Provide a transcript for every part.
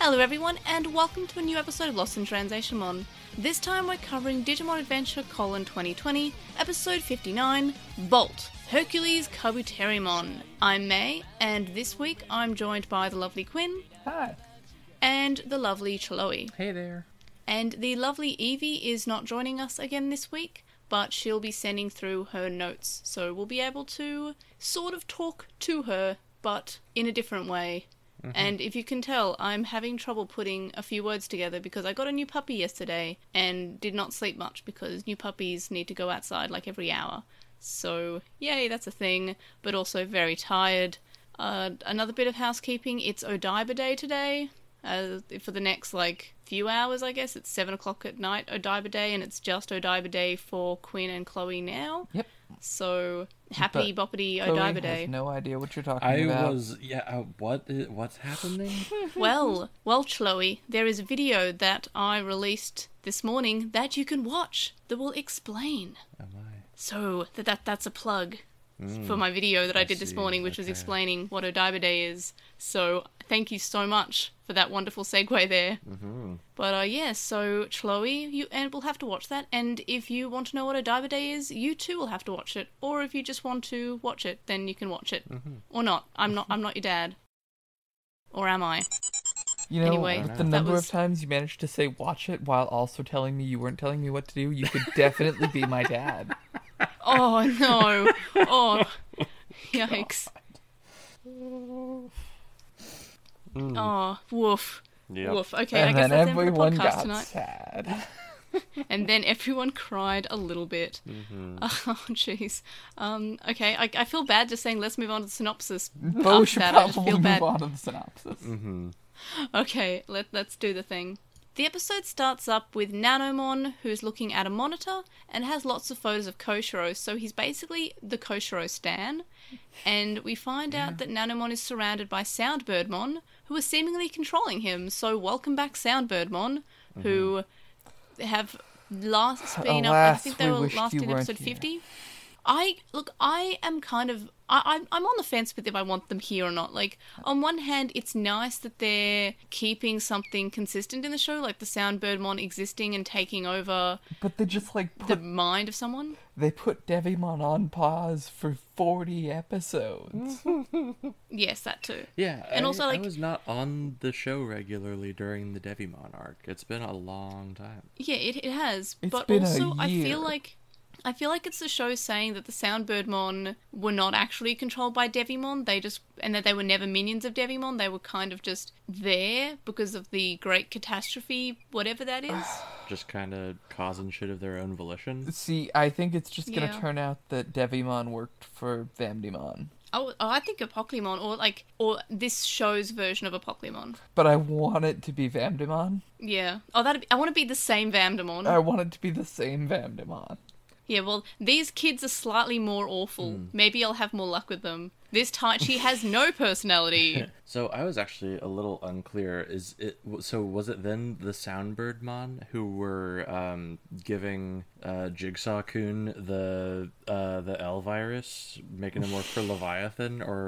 Hello everyone, and welcome to a new episode of Lost in Translationmon. This time we're covering Digimon Adventure: 2020, episode 59, Bolt, Hercules Kabuterimon. I'm May, and this week I'm joined by the lovely Quinn. Hi. And the lovely Chloe. Hey there. And the lovely Evie is not joining us again this week, but she'll be sending through her notes, so we'll be able to sort of talk to her, but in a different way. And if you can tell, I'm having trouble putting a few words together because I got a new puppy yesterday and did not sleep much because new puppies need to go outside like every hour. So, yay, that's a thing, but also very tired. Another bit of housekeeping, it's Odaiba Day today. For the next, few hours, I guess. It's 7 o'clock at night, Odaiba Day, and it's just Odaiba Day for Quinn and Chloe now. Yep. So, happy boppity Chloe Odaiba Day. has no idea what you're talking about. What's happening? Well, Chloe, there is a video that I released this morning that you can watch that will explain. Oh my. So, that's a plug for my video that I did this morning, which was explaining what Odaiba Day is. So, thank you so much for that wonderful segue there. Mm-hmm. But, so, Chloe, and we'll have to watch that. And if you want to know what Odaiba Day is, you too will have to watch it. Or if you just want to watch it, then you can watch it. Mm-hmm. Or not. I'm not your dad. Or am I? You know, Anyway, with the number of times you managed to say watch it while also telling me you weren't telling me what to do, you could definitely be my dad. Oh, no. Oh, yikes. Oh, woof. Yep. Woof. Okay, And I guess then that's it for the everyone podcast got tonight. sad. And then everyone cried a little bit. Mm-hmm. Oh, jeez. Okay, I feel bad just saying let's move on to the synopsis. But we After should that, I just probably feel move bad. on to the synopsis. Mm-hmm. Okay, let's do the thing. The episode starts up with Nanomon, who's looking at a monitor and has lots of photos of Koshiro, so he's basically the Koshiro stan. And we find out that Nanomon is surrounded by Soundbirdmon, who are seemingly controlling him. So welcome back, Soundbirdmon, who have last been up, I think they were last in episode 50. I am kind of... I'm on the fence with if I want them here or not. Like, on one hand, it's nice that they're keeping something consistent in the show, like the Soundbirdmon existing and taking over But they just, the mind of someone. They put Devimon on pause for 40 episodes. Yes, that too. Yeah, And also, I was not on the show regularly during the Devimon arc. It's been a long time. Yeah, it has. It's but been a also, I year. feel like it's the show saying that the Soundbirdmon were not actually controlled by Devimon. And that they were never minions of Devimon. They were kind of just there because of the Great Catastrophe, whatever that is. Just kind of causing shit of their own volition. See, I think it's just going to Yeah. turn out that Devimon worked for Vamdemon. Oh, I think Apoclymon, or this show's version of Apoclymon. But I want it to be Vamdemon. Yeah. Oh, I want to be the same Vamdemon. I want it to be the same Vamdemon. Yeah, well, these kids are slightly more awful. Maybe I'll have more luck with them. This Taichi has no personality. So I was actually a little unclear. So was it then the Soundbirdmon who were giving Jigsaw-kun the L virus, making him work for Leviathan, or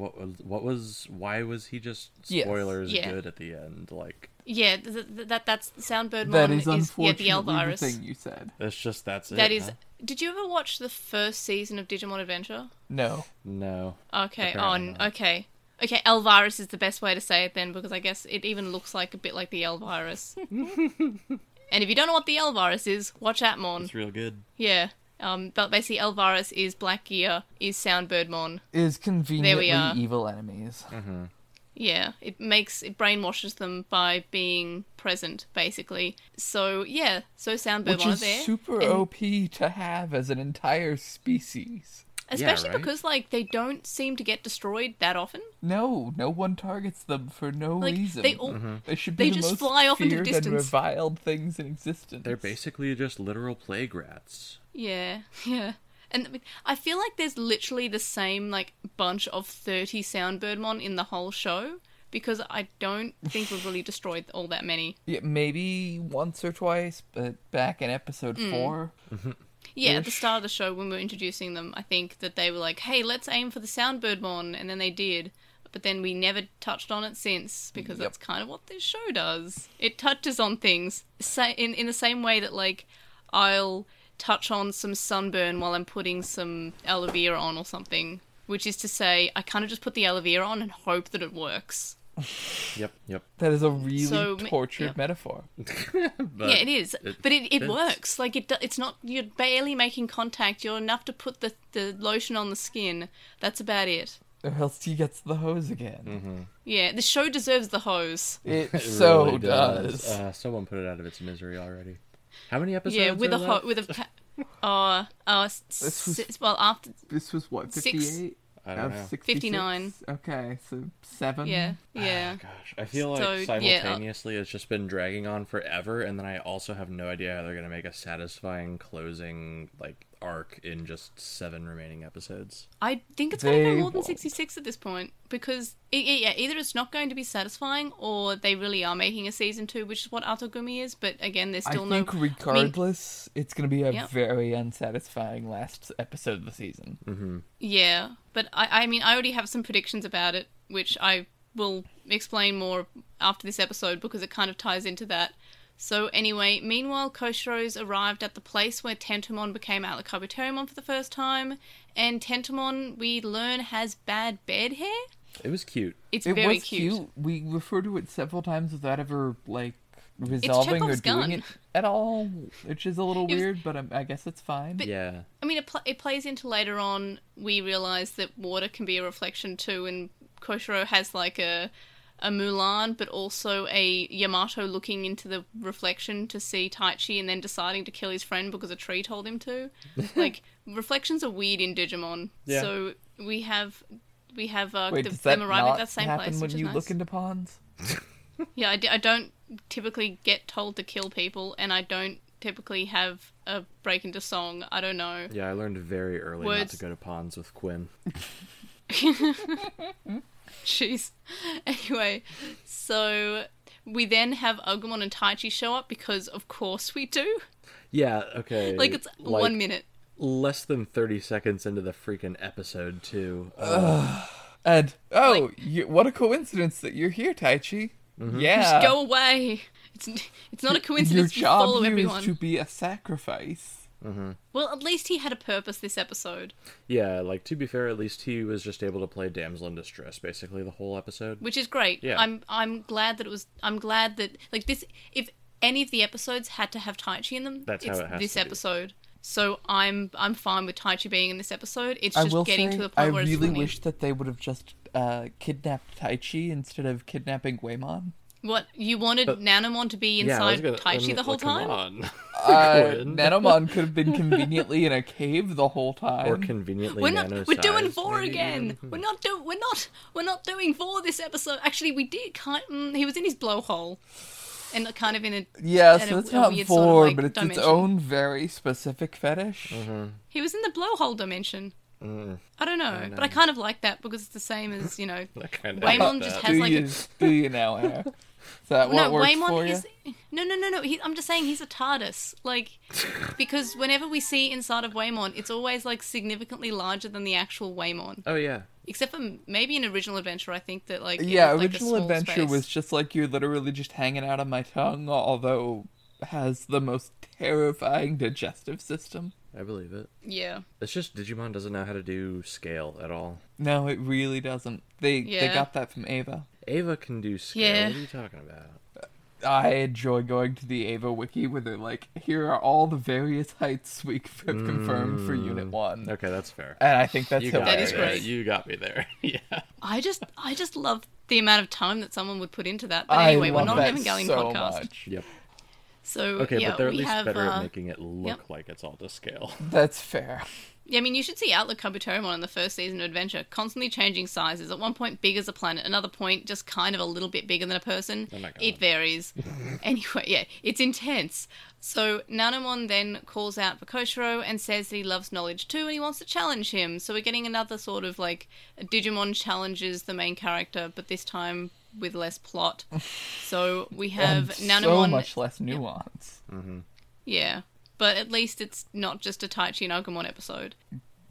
why was he just Yes. spoilers Yeah. good at the end? Like, Yeah, that's Soundbirdmon That is the unfortunately L the virus. thing you said. that's it. That is. huh? Did you ever watch the first season of Digimon Adventure? No. No. Okay. Apparently not. Okay. Okay, L virus is the best way to say it then, because I guess it even looks like a bit like the L virus. And if you don't know what the L virus is, watch Atmon. It's real good. Yeah. But basically, L virus is Black Gear, is Soundbirdmon. Is conveniently are. evil enemies. Mm-hmm. Yeah, it brainwashes them by being present, basically. So yeah, so Soundbirdmon Which is there, super and- OP to have as an entire species. especially right? because they don't seem to get destroyed that often. No one targets them for no Like reason. they all They should be they the just most fly off into feared distance. and reviled things in existence. They're basically just literal plague rats. Yeah. And I feel like there's literally the same, bunch of 30 Soundbirdmon in the whole show, because I don't think we've really destroyed all that many. Yeah, maybe once or twice, but back in episode 4. Yeah, at the Ish. start of the show, when we were introducing them, I think that they were like, hey, let's aim for the Soundbirdmon, and then they did. but then we never touched on it since, because that's kind of what this show does. It touches on things in the same way that, like, I'll touch on some sunburn while I'm putting some aloe vera on or something, which is to say, I kind of just put the aloe vera on and hope that it works. Yep. That is a really So, tortured metaphor. But Yeah, it is. But it fits. works. Like, it's not... You're barely making contact. You're enough to put the lotion on the skin. That's about it. Or else he gets the hose again. Mm-hmm. Yeah, the show deserves the hose. It It so really does. Someone put it out of its misery already. How many episodes? Yeah, with are a left? well, after This was what, Six- 58? I don't know. 66? 59. Okay, so 7. yeah. Gosh, I feel So, like yeah, simultaneously it's just been dragging on forever, and then I also have no idea how they're gonna make a satisfying closing like arc in just 7 remaining episodes. I think it's going to They go more than won't. 66 at this point, because either it's not going to be satisfying, or they really are making a season 2, which is what Atogumi is. But again, there's still I no. think regardless, it's going to be a Yep. very unsatisfying last episode of the season. Mm-hmm. Yeah, but I mean, I already have some predictions about it, which I will explain more after this episode, because it kind of ties into that. So anyway, meanwhile, Koshiro's arrived at the place where Tentomon became Atlas Kabuterimon for the first time, and Tentomon, we learn, has bad bed hair. It was cute. It's It very was cute. We refer to it several times without ever, like, resolving or Chekhov's doing gun. it at all, which is a little It was- weird, but I guess it's fine. But- Yeah. I mean, it plays into later on, we realise that water can be a reflection too, and Koshiro has like a Mulan, but also a Yamato looking into the reflection to see Taichi and then deciding to kill his friend because a tree told him to. Like, reflections are weird in Digimon. Yeah. So we have Wait, does that them arriving not at that same happen place, when which is you nice. look into ponds? Yeah, I don't typically get told to kill people, and I don't typically have a break into song. I don't know. Yeah, I learned very early not Words- to go to ponds with Quinn. Jeez. Anyway, so we then have Agumon and Taichi show up, because of course we do. Yeah, okay. Like, it's 1 minute. Less than 30 seconds into the freaking episode, too. And, what a coincidence that you're here, Taichi. Mm-hmm. Yeah. Just go away. It's not a Your coincidence. You job follow here everyone. is to be a sacrifice. Well, at least he had a purpose this episode, Yeah, like, to be fair, at least he was just able to play damsel in distress, basically, the whole episode. which is great. Yeah. I'm glad that it was. I'm glad that, like, this. If any of the episodes had to have Taichi in them, That's how it's it has this to be. episode. So I'm fine with Taichi being in this episode. It's I just will getting say, to the I point where it's really funny. wish that they would have just kidnapped Taichi instead of kidnapping Waymon. What, you wanted But- Nanomon to be Yeah, I was inside gonna- Taichi the whole come time? on. Quinn. Nanomon could have been conveniently in a cave the whole time. Or conveniently We're not. nano We're doing sized, 4 maybe? again. We're not doing 4 this episode. Actually, we did. He was in his blowhole, and kind of in a. Yeah, in so a- it's a not weird 4, sort of, like, but it's dimension. its own very specific fetish. He was in the blowhole dimension. I don't know, but I kind of like that because it's the same as, you know. I kinda Waymon hate just that. has Do like you, do you now, Anna? Is that what no, works Waymon for you? is no. I'm just saying he's a TARDIS, like, because whenever we see inside of Waymon, it's always like significantly larger than the actual Waymon. Oh, yeah. Except for maybe in Original Adventure, I think that like it Yeah, was, like, a Original small Adventure space. was just like you're literally just hanging out on my tongue, although has the most terrifying digestive system. I believe it. Yeah. It's just Digimon doesn't know how to do scale at all. No, it really doesn't. They Yeah. got that from Ava. Ava can do scale. Yeah. What are you talking about? I enjoy going to the Ava wiki where they're like, here are all the various heights we have confirmed for Unit 1. Okay, that's fair. And I think that's You got That hilarious. is me. great. You got me there. Yeah. I just love the amount of time that someone would put into that. But I anyway, we're love not that an Evangelion so podcast. much. Yep. So Okay, yeah, but they're at we least have better at making it look yep. like it's all to scale. That's fair. Yeah, I mean, you should see Outlook Kabuterimon in the first season of Adventure, constantly changing sizes. At one point, big as a planet. Another point, just kind of a little bit bigger than a person. Oh my God. It varies. Anyway, yeah, it's intense. So Nanomon then calls out for Koshiro and says that he loves knowledge too and he wants to challenge him. So we're getting another sort of like Digimon challenges the main character, but this time with less plot. So we have And Nanomon. so much less nuance. Yeah, but at least it's not just a Taichi and Agumon episode.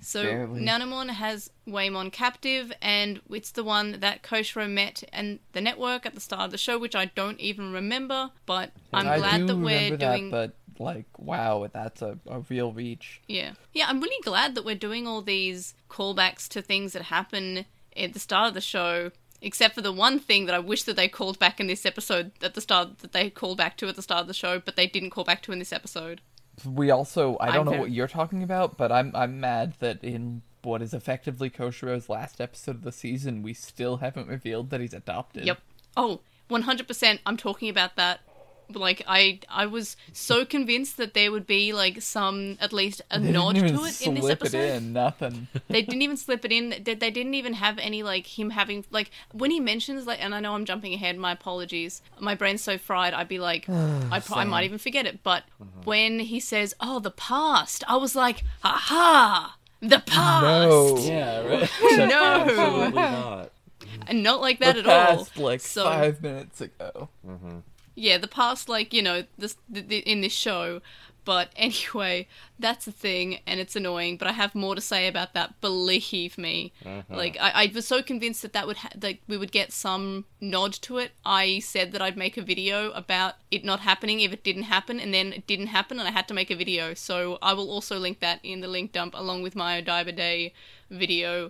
So Barely. Nanomon has Waymon captive, and it's the one that Koshiro met and the network at the start of the show, which I don't even remember, but I'm I glad do that we're remember doing... that, but like, wow, that's a real reach. Yeah. Yeah, I'm really glad that we're doing all these callbacks to things that happen at the start of the show, except for the one thing that I wish that they called back in this episode at the start, that they called back to at the start of the show, but they didn't call back to in this episode. We also, I don't know very- what you're talking about, but I'm mad that in what is effectively Koshiro's last episode of the season, we still haven't revealed that he's adopted. Yep. Oh, 100%. I'm talking about that. Like, I was so convinced that there would be, like, at least a They nod didn't even to it in this slip episode. it in, nothing. They didn't even slip it in. They didn't even have any, like, him having, like, when he mentions, like, and I know I'm jumping ahead, my apologies. My brain's so fried, I'd be like, I might even forget it. But when he says, oh, the past, I was like, aha, the past. No. Yeah, right. No. Absolutely not. And not like that The at all. past, like, So- 5 minutes ago. Yeah, the past, like, you know, in this show. But anyway, that's a thing, and it's annoying, but I have more to say about that, believe me. Like, I was so convinced that would like we would get some nod to it. I said that I'd make a video about it not happening if it didn't happen, and then it didn't happen, and I had to make a video. So I will also link that in the link dump, along with my Odaiba Day video.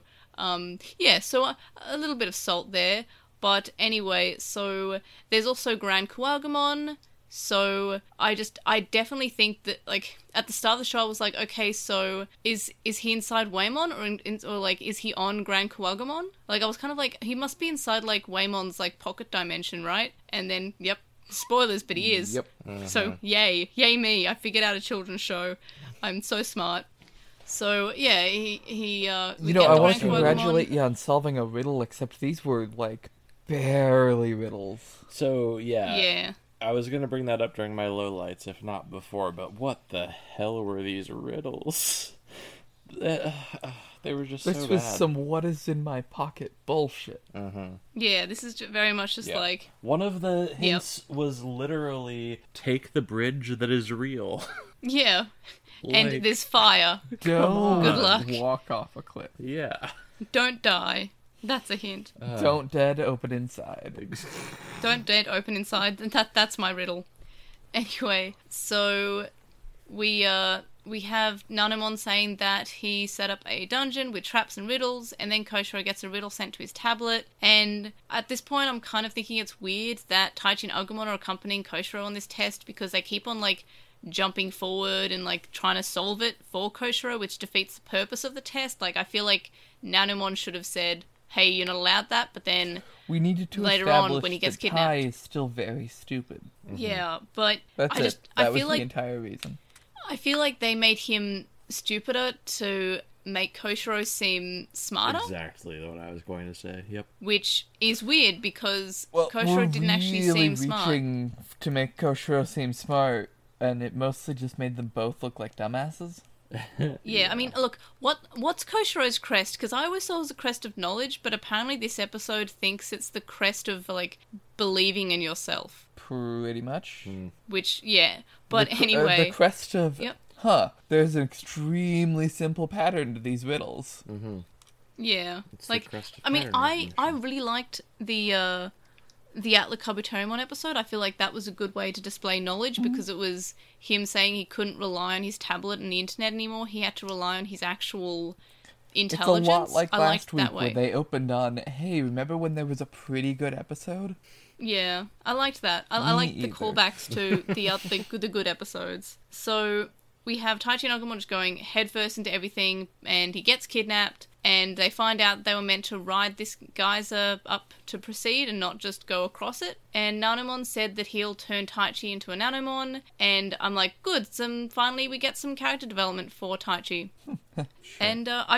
Yeah, so a little bit of salt there. But anyway, so there's also Grand Kuwagamon. So I definitely think that, like, at the start of the show I was like, okay, so is he inside Waymon or like is he on Grand Kuwagamon? Like, I was kind of like, he must be inside like Waymon's like pocket dimension, right? And then yep, spoilers, but he is. Yep. So yay me! I figured out a children's show. I'm so smart. So yeah, he we You know, get I the want to Grand Kuwagamon. congratulate you on solving a riddle, except these were, like, barely riddles. So, yeah. Yeah. I was going to bring that up during my lowlights, if not before, but what the hell were these riddles? They were just This so was bad. some what is in my pocket bullshit. Yeah, this is very much just Yeah. like... One of the hints was literally, take the bridge that is real. Yeah. And Like, there's fire. Don't Good luck. walk off a cliff. yeah. Don't die. That's a hint. Don't dead open inside. Don't dead open inside. That's my riddle. Anyway, so we have Nanomon saying that he set up a dungeon with traps and riddles, and then Koshiro gets a riddle sent to his tablet. And at this point, I'm kind of thinking it's weird that Taichi and Agumon are accompanying Koshiro on this test, because they keep on, like, jumping forward and, like, trying to solve it for Koshiro, which defeats the purpose of the test. Like, I feel like Nanomon should have said, hey, you're not allowed that, but then We needed to Later on, establish when he gets that Tai kidnapped. is still very stupid. yeah, but That's I That was feel the like entire reason. I feel like they made him stupider to make Koshiro seem smarter, Exactly what I was going to say. Yep. which is weird because Well, Koshiro we're didn't actually really seem smart. reaching to make Koshiro seem smart, and it mostly just made them both look like dumbasses. Yeah, I mean, look, what's Koshiro's crest? Because I always thought it was a crest of knowledge, but apparently this episode thinks it's the crest of, like, believing in yourself. Pretty much. Which, yeah. But The anyway, crest of, Yep. there's an extremely simple pattern to these riddles. yeah. It's the Like, crest of I mean, fire I really liked the Atla Kabutorimon episode. I feel like that was a good way to display knowledge because it was him saying he couldn't rely on his tablet and the internet anymore. He had to rely on his actual intelligence. It's a lot like I last liked week that way. where they opened on, hey, remember when there was a pretty good episode? Yeah, I liked that. I Me liked the either. callbacks to the good episodes. So we have Taichi and Agumon just going headfirst into everything, and he gets kidnapped, and they find out they were meant to ride this geyser up to proceed and not just go across it. And Nanomon said that he'll turn Taichi into a Nanomon, and I'm like, good, finally we get some character development for Taichi. And I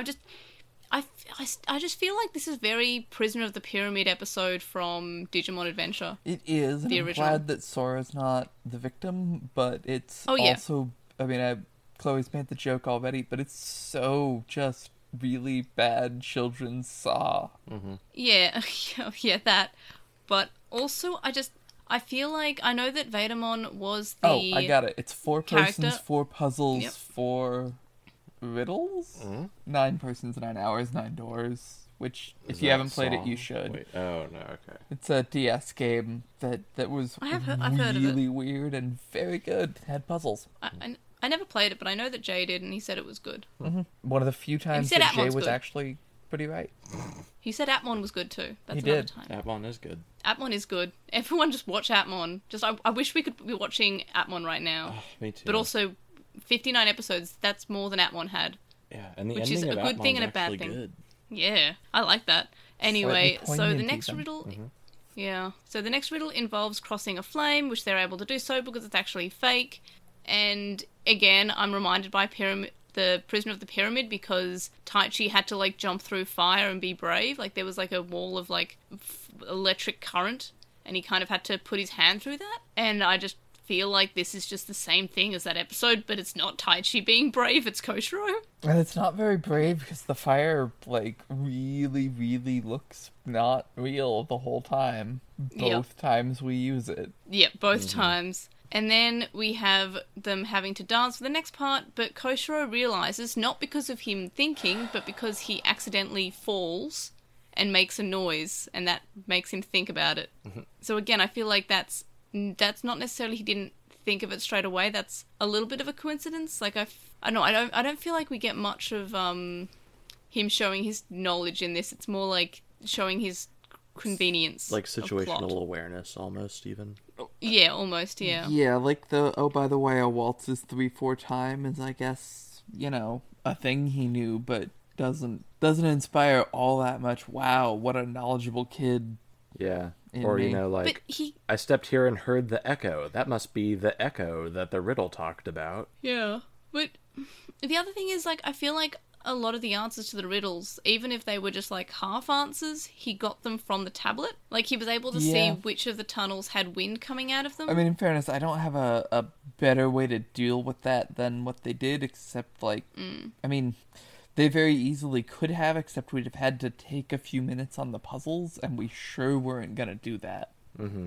just feel like this is very Prisoner of the Pyramid episode from Digimon Adventure. It is, and The I'm original. glad that Sora's not the victim, but it's Oh, yeah. also, I mean, Chloe's made the joke already, but it's so just really bad children's Saw. Yeah, yeah, that. But also, I feel like I know that Vatamon was the... Oh, I got it. It's 4 persons, character- 4 puzzles, Yep. 4 riddles. Mhm. 9 persons, 9 hours, 9 doors. Which, Is if you that haven't played it, song? you should. Wait, oh no, okay. It's a DS game that was I've heard of it. really weird and very good. It had puzzles. I never played it, but I know that Jay did, and he said it was good. One of the few times said that Jay Atmon's was good. actually pretty right. He said Atmon was good too. That's He another did. time. Atmon is good. Atmon is good. Everyone just watch Atmon. I wish we could be watching Atmon right now. Oh, me too. But also, 59 episodes, that's more than Atmon had. yeah, and the which ending is a of good thing Atmon's and a bad actually thing. Good. Yeah, I like that. Anyway, Slightly so the poignant next even. riddle... Mhm. Yeah. So the next riddle involves crossing a flame, which they're able to do so because it's actually fake. And again, I'm reminded by the Prisoner of the Pyramid, because Taichi had to like jump through fire and be brave. Like there was like a wall of like electric current, and he kind of had to put his hand through that. And I just feel like this is just the same thing as that episode, but it's not Taichi being brave, it's Koshiro. And it's not very brave because the fire, like, really, really looks not real the whole time. Both times we use it. Yeah, both times. And then we have them having to dance for the next part, but Koshiro realizes, not because of him thinking, but because he accidentally falls and makes a noise, and that makes him think about it. So again, I feel like that's not necessarily he didn't think of it straight away. That's a little bit of a coincidence. Like I don't feel like we get much of him showing his knowledge in this. It's more like showing his convenience, Like of plot. situational awareness, almost even. Yeah, almost. Yeah. Yeah, like oh, by the way, a waltz is 3/4 time is, I guess, a thing he knew, but doesn't inspire all that much. Wow, what a knowledgeable kid. Yeah. In Or, me. But he, I stepped here and heard the echo. That must be the echo that the riddle talked about. yeah. But the other thing is, like, I feel like a lot of the answers to the riddles, even if they were just like half answers, he got them from the tablet. Like he was able to see Yeah. which of the tunnels had wind coming out of them. I mean, in fairness, I don't have a better way to deal with that than what they did, except, like, I mean, they very easily could have, except we'd have had to take a few minutes on the puzzles, and we sure weren't gonna do that. Mm-hmm.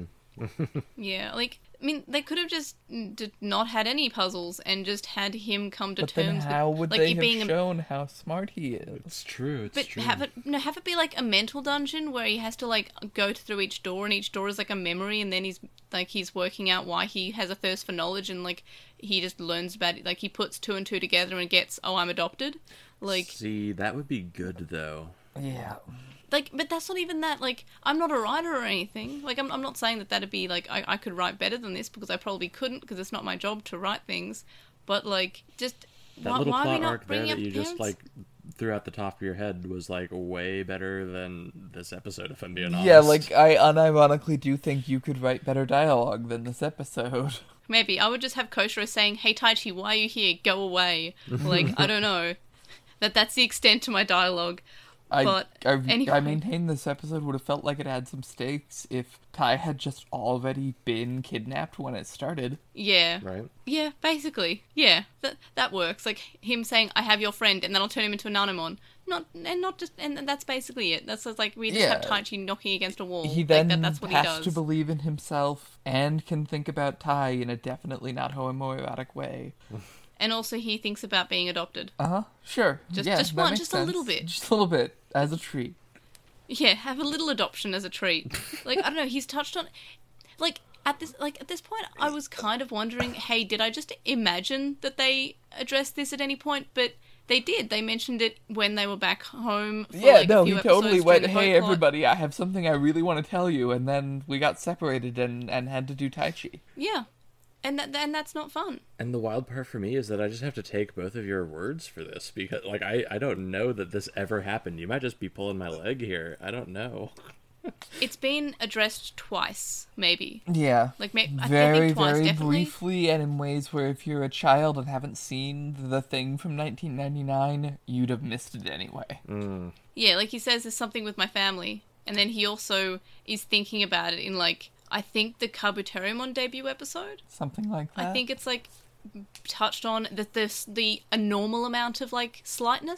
Yeah, like, I mean, they could have just not had any puzzles and just had him come to But then terms how with, would like, they it have being shown how smart he is? It's true. It's But true. have it be like a mental dungeon where he has to like go through each door, and each door is like a memory, and then he's working out why he has a thirst for knowledge, and like he just learns about it. Like he puts 2 and 2 together and gets, oh, I'm adopted. Like, See, that would be good though. Yeah. but that's not even that. Like, I'm not a writer or anything. Like, I'm not saying that'd be like I could write better than this, because I probably couldn't, because it's not my job to write things. But like, just That why little are we plot not arc there bringing that up you just parents? like threw out the top of your head was like way better than this episode, if I'm being honest. Yeah, like, I unironically do think you could write better dialogue than this episode. Maybe I would just have Koshiro saying, "Hey Taichi, why are you here? Go away." Like, I don't know. That's the extent to my dialogue. But anyway. I maintain this episode would have felt like it had some stakes if Tai had just already been kidnapped when it started. Yeah. Right? Yeah, basically. Yeah, that works. Like him saying, "I have your friend," and then I'll turn him into a Nanomon. And that's basically it. That's just like we just have Yeah. Taichi knocking against a wall. He Like, then that's what he has does. to believe in himself and can think about Tai in a definitely not homoerotic way. And also he thinks about being adopted. Uh-huh, sure. Just yeah, just that one, makes just a little sense. bit. Just a little bit, as a treat. Yeah, have a little adoption as a treat. Like, I don't know, he's touched on like at this point I was kind of wondering, hey, did I just imagine that they addressed this at any point? But they did. They mentioned it when they were back home for Yeah, like no, a few he episodes totally during went, the "Hey, boat plot." everybody, I have something I really want to tell you," and then we got separated and had to do Tai Chi. Yeah. And that's not fun. And the wild part for me is that I just have to take both of your words for this, because like I don't know that this ever happened. You might just be pulling my leg here. I don't know. It's been addressed twice, maybe. Yeah. Like, I Very, think twice, very definitely. briefly, and in ways where if you're a child and haven't seen The Thing from 1999, you'd have missed it anyway. Mm. Yeah, like he says, there's something with my family. And then he also is thinking about it in, like, I think the Kabuterimon debut episode. Something like that. I think it's, like, touched on that there's a normal amount of, like, slightness.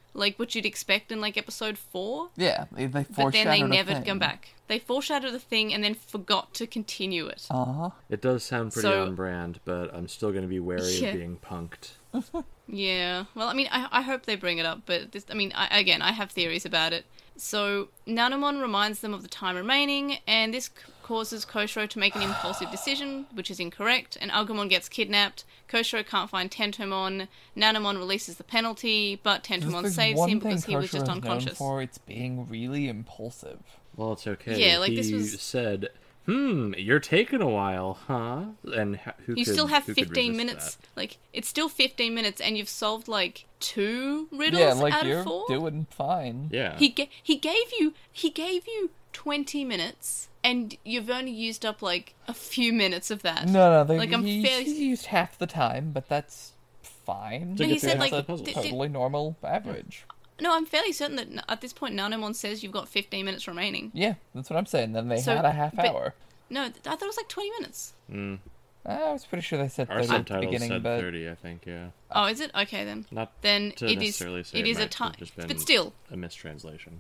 like what you'd expect in like episode 4. Yeah, they But foreshadowed then they a never thing. come back. They foreshadowed the thing and then forgot to continue it. Uh-huh. It does sound pretty So- on brand, but I'm still going to be wary Yeah. of being punked. Yeah, well, I mean, I hope they bring it up, but this, I mean, I have theories about it. So, Nanomon reminds them of the time remaining, and this causes Koshiro to make an impulsive decision, which is incorrect, and Agumon gets kidnapped. Koshiro can't find Tentomon. Nanomon releases the penalty, but Tentomon There's saves one him thing because he was just Koshiro's unconscious. known for, it's being really impulsive. Well, it's okay. Yeah, like, he this was- said, you're taking a while, huh? And You still have 15 resist minutes. that? Like, it's still 15 minutes, and you've solved, like, 2 riddles Yeah, like, out you're of 4? doing fine. Yeah. He gave you 20 minutes, and you've only used up like a few minutes of that. No, Like, I'm he fairly- used half the time, but that's fine. To No, get he said, through like, half the puzzle. Totally normal average. No, I'm fairly certain that at this point Nanomon says you've got 15 minutes remaining. Yeah, that's what I'm saying. Then they So, had a half but- hour. No, I thought it was like 20 minutes. I was pretty sure they said Our 30 at the subtitles beginning, said but 30, I think, yeah. Oh, is it? Okay then. Not Then to it is. necessarily say It is a might time, have just been but still, a mistranslation.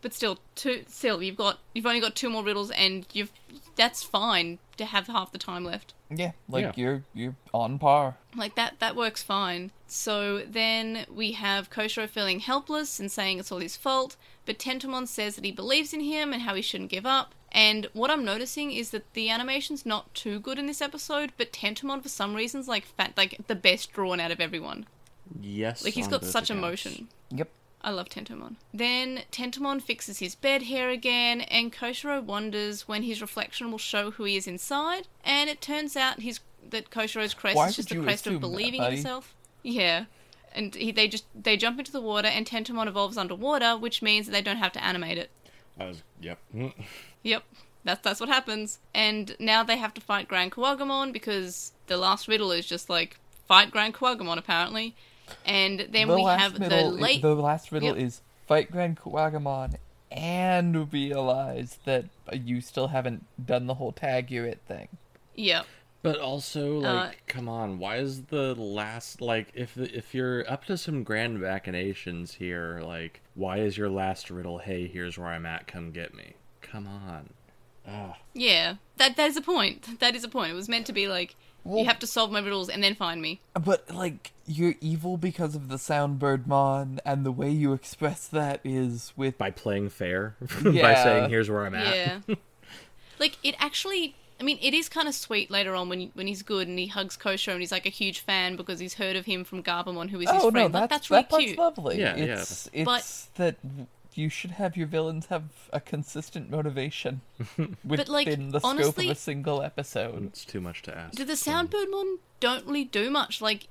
you've only got 2 more riddles, and that's fine to have half the time left. yeah, like Yeah. you're on par. Like, that works fine. So then we have Koshiro feeling helpless and saying it's all his fault, but Tentomon says that he believes in him and how he shouldn't give up. And what I'm noticing is that the animation's not too good in this episode, but Tentomon, for some reasons, like the best drawn out of everyone. Yes. Like, he's on got both such accounts. emotion. Yep. I love Tentomon. Then Tentomon fixes his bed hair again, and Koshiro wonders when his reflection will show who he is inside, and it turns out that Koshiro's crest Why is just would the you crest of assume that, believing in buddy? himself. Yeah. And they jump into the water, and Tentomon evolves underwater, which means that they don't have to animate it. Yep. Yep. That's what happens. And now they have to fight Grand Kuwagamon, because the last riddle is just like, fight Grand Kuwagamon, apparently. And then we have the late... The last riddle Yep. is fight Grand Kuwagamon and realize that you still haven't done the whole tag you it thing. Yep. But also, like, come on, why is the last, like, if you're up to some grand machinations here, like, why is your last riddle, hey, here's where I'm at, come get me? Come on. Yeah. That is a point. That is a point. It was meant to be like, Well- you have to solve my riddles and then find me. But, like, you're evil because of the Soundbirdmon, and the way you express that is with... By playing fair? By Yeah. saying, here's where I'm at? Yeah. Like, it actually... I mean, it is kind of sweet later on when he's good and he hugs Koshiro and he's like a huge fan because he's heard of him from Garbamon, who is his Oh, friend. no, Like, that's really that part's cute. lovely. Yeah, it's But- that you should have your villains have a consistent motivation within like, the scope honestly- of a single episode. It's too much to ask. Do the Soundbirdmon don't really do much. Like,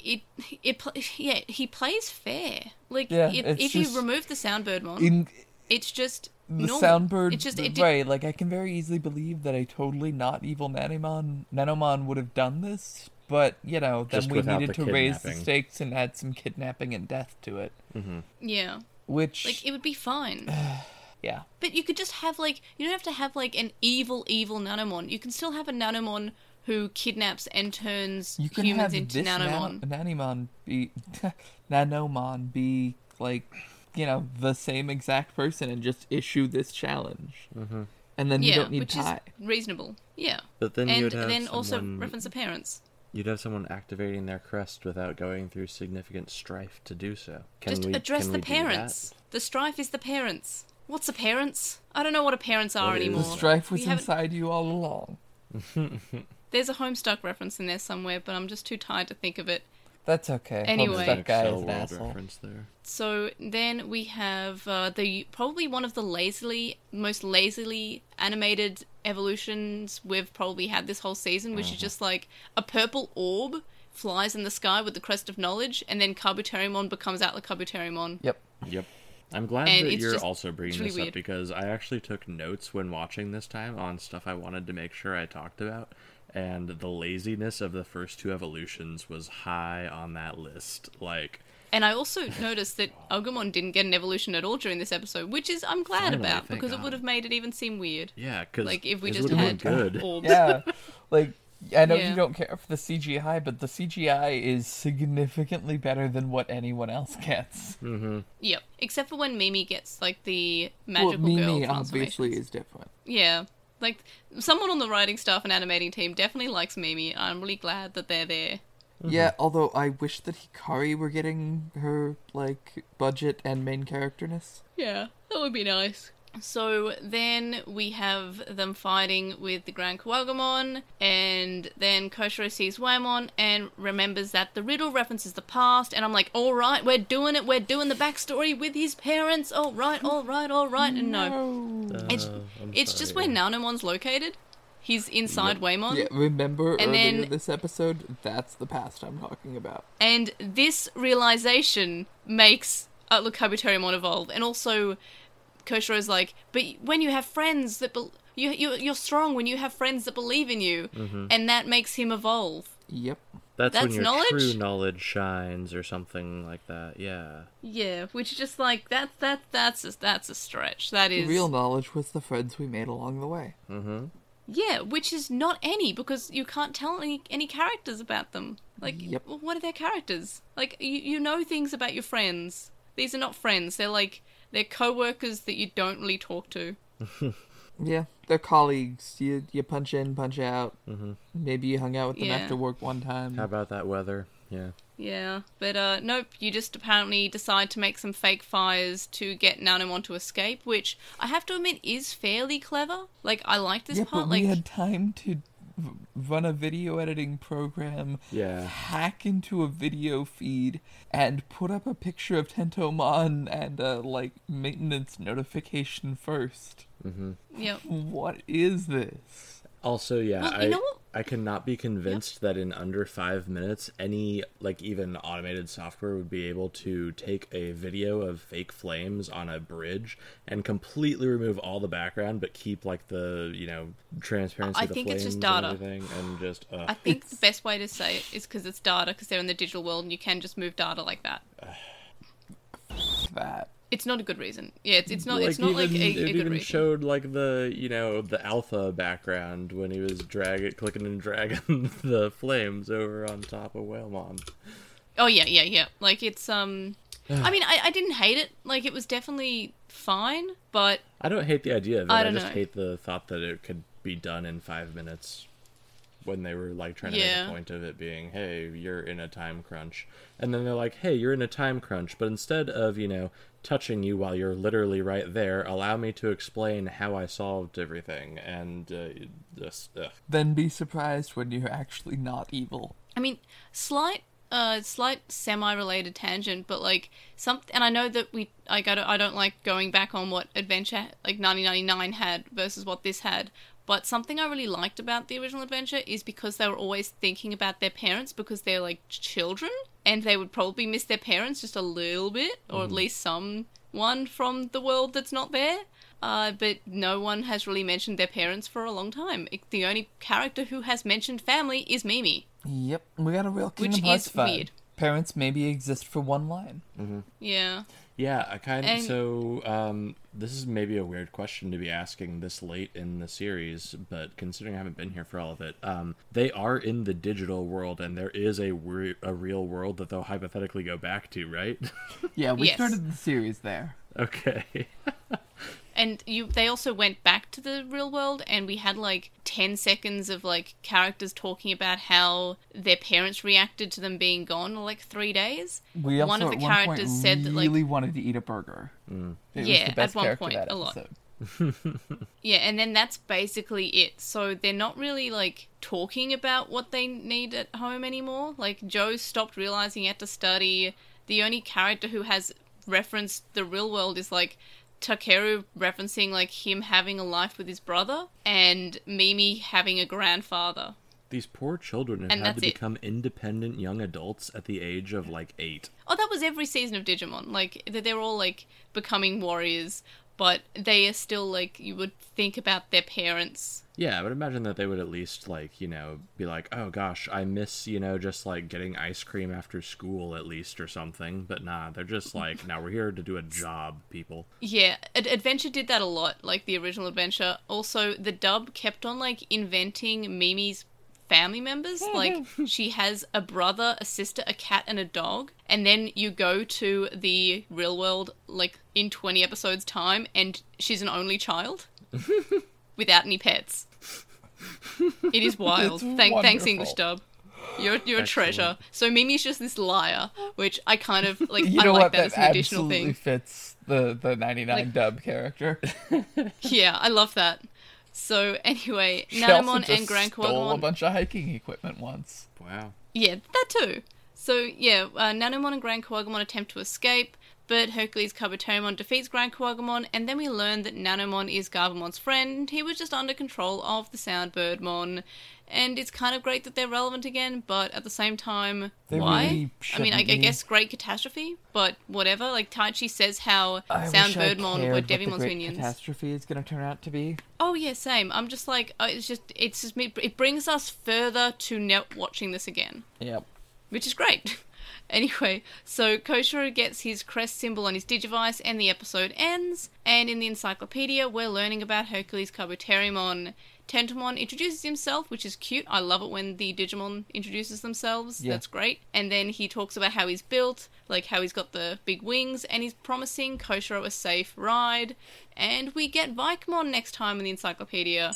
he plays fair. Like, Yeah, if it's you just- remove the Soundbirdmon, In it's just the normal. Soundbird, It's just, right, like, I can very easily believe that a totally not evil Nanomon would have done this, but, you know, then Just we without needed the to raise the kidnapping. stakes and add some kidnapping and death to it. Yeah. Which, Like, it would be fine. yeah. But you could just have, like, you don't have to have, like, an evil Nanomon. You can still have a Nanomon who kidnaps and turns You can humans have into this Nanomon. Nanomon be... Nanomon be, like, you know, the same exact person and just issue this challenge. Mm-hmm. And then you Yeah, don't need which tie. is reasonable. Yeah. But then And you'd have then also someone- reference the parents. You'd have someone activating their crest without going through significant strife to do so. Just address can the we do parents. The strife is the parents. What's a parents? I don't know what a parents are What is- anymore. The strife was We haven't- inside you all along. There's a Homestuck reference in there somewhere, but I'm just too tired to think of it. That's okay. Anyway. Homestuck guy Excel is an world asshole. reference there. So then we have the probably one of the most lazily animated evolutions we've probably had this whole season, which is just like a purple orb flies in the sky with the crest of knowledge, and then Kabuterimon becomes Atla Kabuterimon. Yep. Yep. I'm glad And that it's you're just- also bringing it's really this up weird. because I actually took notes when watching this time on stuff I wanted to make sure I talked about, and the laziness of the first 2 evolutions was high on that list. Like, And I also noticed that Agumon didn't get an evolution at all during this episode, which is I'm glad Finally, about thank because it God. would have made it even seem weird. yeah, because Like if we it just would have had been good. orbs. Yeah. Like, I know Yeah. you don't care for the CGI, but the CGI is significantly better than what anyone else gets. Yep. Except for when Mimi gets, like, the Well, magical girl Mimi transformations. obviously is different. Yeah. Like, someone on the writing staff and animating team definitely likes Mimi. I'm really glad that they're there. Yeah, although I wish that Hikari were getting her, like, budget and main characterness. Yeah, that would be nice. So then we have them fighting with the Grand Kouagumon, and then Koshiro sees Waimon and remembers that the riddle references the past, and I'm like, alright, we're doing it, we're doing the backstory with his parents, alright, and no. It's just where Naonomon's located. He's inside Waimon. Yeah, remember And earlier then- this episode? That's the past I'm talking about. And this realization makes Kabuterimon evolve, and also Koshiro's like, but when you have friends that you're strong when you have friends that believe in you, and that makes him evolve. Yep. That's when That's your knowledge? true knowledge shines, or something like that. Yeah. Yeah, which is just like that's a stretch. That is Real knowledge was the friends we made along the way. Yeah, which is not any, because you can't tell any characters about them. Like, Yep. well, what are their characters? Like, you know things about your friends. These are not friends. They're co-workers that you don't really talk to. Yeah, they're colleagues. You punch in, punch out. Maybe you hung out with them Yeah. after work one time. How about that weather? Yeah. Yeah, but nope, you just apparently decide to make some fake fires to get Nanomon to escape, which I have to admit is fairly clever. Like, I like this Yeah, part. but Like, we had time to run a video editing program, Yeah. hack into a video feed, and put up a picture of Tentomon and a, maintenance notification first. yep. What is this? Also, yeah, Well, you know what? I cannot be convinced that in under 5 minutes, any, even automated software would be able to take a video of fake flames on a bridge and completely remove all the background, but keep, the, transparency I of the think it's flames just data. and everything, and just, I think the best way to say it is because it's data, because they're in the digital world and you can just move data like that. That. It's not a good reason. Yeah, it's not. Like, It's not like even- a it good even reason. showed the alpha background when he was clicking and dragging the flames over on top of Whalemon. Oh yeah. Like it's I mean, I didn't hate it. Like it was definitely fine, but I don't hate the idea of it. I I don't just know. hate the thought that it could be done in 5 minutes. When they were trying to make Yeah. a point of it being, hey, you're in a time crunch, and then they're like, hey, you're in a time crunch, but instead of touching you while you're literally right there, allow me to explain how I solved everything, and just Then be surprised when you're actually not evil. I mean, slight semi-related tangent, but and I know that I don't like going back on what Adventure 9099 had versus what this had. But something I really liked about the original Adventure is because they were always thinking about their parents because they're children, and they would probably miss their parents just a little bit, or at least someone from the world that's not there. But no one has really mentioned their parents for a long time. The only character who has mentioned family is Mimi. Yep, we got a real Which Kingdom Hearts is vibe. weird. Parents maybe exist for one line. Yeah. yeah, I kind of And- so this is maybe a weird question to be asking this late in the series, but considering I haven't been here for all of it, they are in the digital world, and there is a real world that they'll hypothetically go back to, right? Yeah, we Yes. started the series there. Okay. And they also went back to the real world, and we had 10 seconds of characters talking about how their parents reacted to them being gone in 3 days. We also One of the at one characters point said that really wanted to eat a burger. It Yeah, was the best at one character point, that a lot. episode. Yeah, and then that's basically it. So they're not really talking about what they need at home anymore. Joe stopped realizing he had to study. The only character who has referenced the real world is Takeru referencing him having a life with his brother, and Mimi having a grandfather. These poor children have And had to that's it. become independent young adults at the age of 8. Oh, that was every season of Digimon. They're all becoming warriors, but they are still you would think about their parents. Yeah, I would imagine that they would at least be like, oh gosh, I miss just getting ice cream after school at least or something. But nah, they're just now we're here to do a job, people. Yeah, Adventure did that a lot, the original Adventure. Also, the dub kept on inventing Mimi's family members. Like, she has a brother, a sister, a cat, and a dog. And then you go to the real world, like, in 20 episodes' time, and she's an only child without any pets. It is wild. Thanks, wonderful. English dub. You're a treasure. So Mimi's just this liar, which I kind of, like, You I know like what? that as an additional absolutely thing. fits the 99 Like- dub character. Yeah, I love that. So anyway, She also Nanomon just and Grand stole a Quagmon. bunch of hiking equipment once. Wow. Yeah, that too. So yeah, Nanomon and Grand Quagmon attempt to escape, but Hercules Kabuterimon defeats Grand Quagmon, and then we learn that Nanomon is Garbamon's friend. He was just under control of the Soundbirdmon, and it's kind of great that they're relevant again, but at the same time, They why? really I mean, I shouldn't be. guess great catastrophe, but whatever. Like, Taichi says how I wish I Soundbirdmon cared were what the Devimon's great minions. catastrophe is going to turn out to be. Oh yeah, same. I'm just like, it brings us further to watching this again, Yep. which is great. Anyway, so Koshiro gets his crest symbol on his Digivice and the episode ends, and in the encyclopedia we're learning about Hercules Kabuterimon. Tentomon introduces himself, which is cute. I love it when the Digimon introduces themselves. Yeah. That's great. And then he talks about how he's built, like how he's got the big wings, and he's promising Koshiro a safe ride. And we get Vikemon next time in the encyclopedia.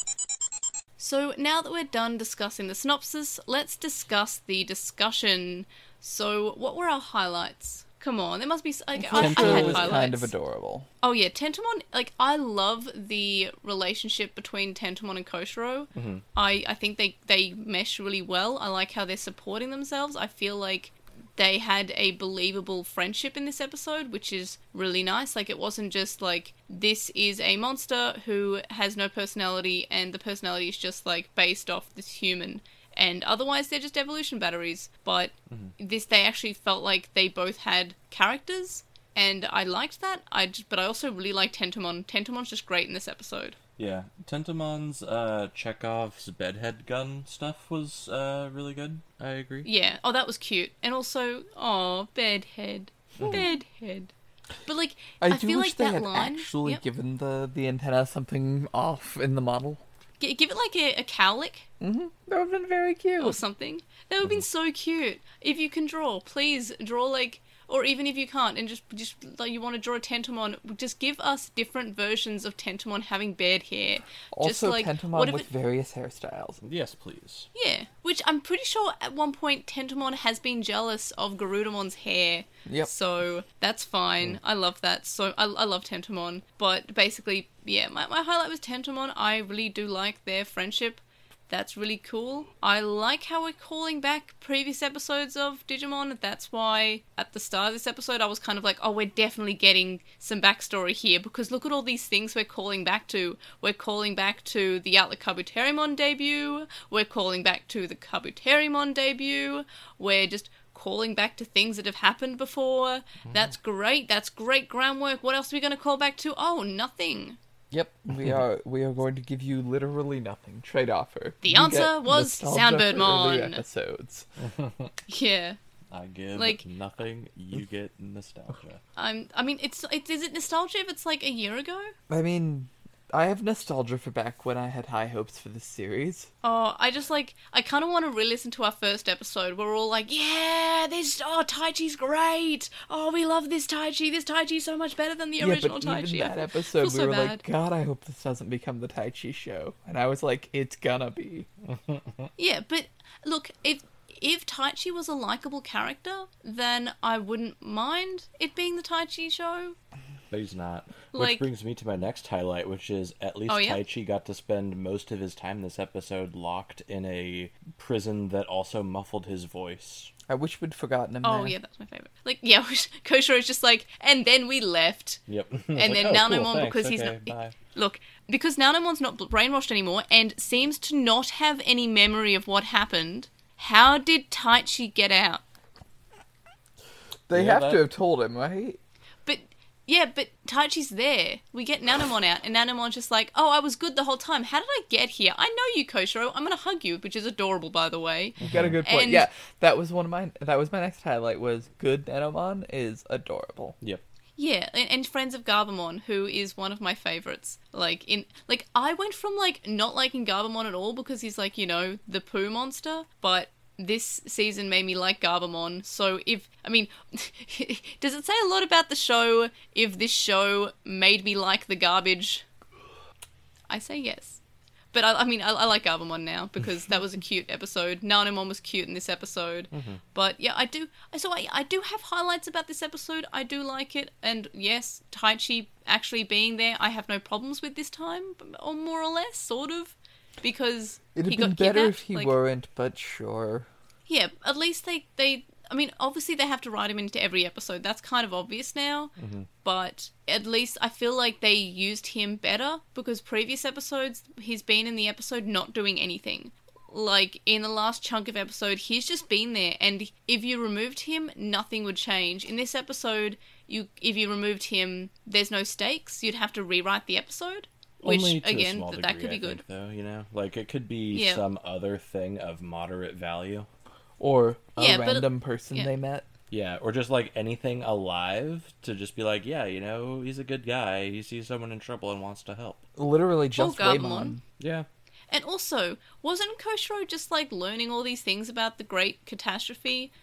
So now that we're done discussing the synopsis, let's discuss the discussion. So what were our highlights? Come on, there must be... Like, I had Tentomon was highlights. kind of adorable. Oh yeah, Tentomon, like, I love the relationship between Tentomon and Koshiro. Mm-hmm. I think they mesh really well. I like how they're supporting themselves. I feel like they had a believable friendship in this episode, which is really nice. Like, it wasn't just like, this is a monster who has no personality, and the personality is just, like, based off this human. And otherwise they're just evolution batteries. But they actually felt like they both had characters, and I liked that. But I also really liked Tentomon. Tentomon's just great in this episode. Yeah, Tentomon's Chekhov's bedhead gun stuff was really good. I agree. Yeah. Oh, that was cute. And also, bedhead. Bedhead. But, like, I I do feel wish like they that had line... actually Yep. given the antenna something off in the model. Give it, like, a cowlick That would have been very cute. or something. That would have been so cute. If you can draw, please draw, like... Or even if you can't, and just like, you want to draw a Tentomon, just give us different versions of Tentomon having bared hair. Just, Also, like, what Tentomon if with it- various hairstyles. Yes, please. Yeah, which I'm pretty sure at one point Tentomon has been jealous of Garudamon's hair. Yep. So that's fine. I love that. So I love Tentomon. But basically, yeah, my highlight was Tentomon. I really do like their friendship. That's really cool. I like how we're calling back previous episodes of Digimon. That's why at the start of this episode I was kind of like, oh, we're definitely getting some backstory here, because look at all these things we're calling back to. We're calling back to the Atlas Kabuterimon debut. We're calling back to the Kabuterimon debut. We're just calling back to things that have happened before. That's great. That's great groundwork. What else are we going to call back to? Oh, nothing. Yep, we are going to give you literally nothing. Trade offer. The You answer get was nostalgia for Soundbirdmon. earlier episodes. Yeah. I give Like- nothing, you get nostalgia. I mean, is it nostalgia if it's like a year ago? I mean, I have nostalgia for back when I had high hopes for this series. Oh, I kind of want to re-listen to our first episode. We're all like, yeah, Taichi's great. Oh, we love this Taichi. This Taichi's so much better than the original but Taichi. even I that feel episode, we so were bad. like, God, I hope this doesn't become the Tai Chi show. And I was like, it's gonna be. Yeah, but look, if Taichi was a likable character, then I wouldn't mind it being the Taichi show. But he's not. Like- Which brings me to my next highlight, which is at least Oh, yeah? Taichi got to spend most of his time this episode locked in a prison that also muffled his voice. I wish we'd forgotten him Oh there. yeah, that's my favorite. Like, yeah, Koshiro's just like, and then we left. Yep. And then Nanomon, because he's okay, not... bye. Look, because Nanomon's not brainwashed anymore and seems to not have any memory of what happened, how did Taichi get out? They Yeah, have that- to have told him, right? But Taichi's there. We get Nanomon out, and Nanomon's just like, oh, I was good the whole time. How did I get here? I know you, Koshiro. I'm gonna hug you, which is adorable, by the way. You got a good point. And- Yeah, that was my next highlight. Was good Nanomon is adorable. Yep. Yeah, and Friends of Garbamon, who is one of my favorites. I went from, not liking Garbamon at all because he's, the poo monster, but this season made me like Garbamon. So does it say a lot about the show if this show made me like the garbage? I say yes. But I like Garbamon now because that was a cute episode. Nanomon was cute in this episode. Mm-hmm. But yeah, I do have highlights about this episode. I do like it. And yes, Taichi actually being there, I have no problems with this time, or more or less, sort of. Because it'd he been got better kidnapped. if he weren't, but sure. Yeah, at least they obviously they have to write him into every episode. That's kind of obvious now. Mm-hmm. But at least I feel like they used him better because previous episodes, he's been in the episode not doing anything. Like, in the last chunk of episode, he's just been there. And if you removed him, nothing would change. In this episode, if you removed him, there's no stakes. You'd have to rewrite the episode. Which, only to again, a small degree, that could be good. Though, it could be some other thing of moderate value. Or a random person they met. Yeah, or just, anything alive to just be like, yeah, he's a good guy. He sees someone in trouble and wants to help. Literally just Waymon. Yeah. And also, wasn't Koshiro just, learning all these things about the Great Catastrophe?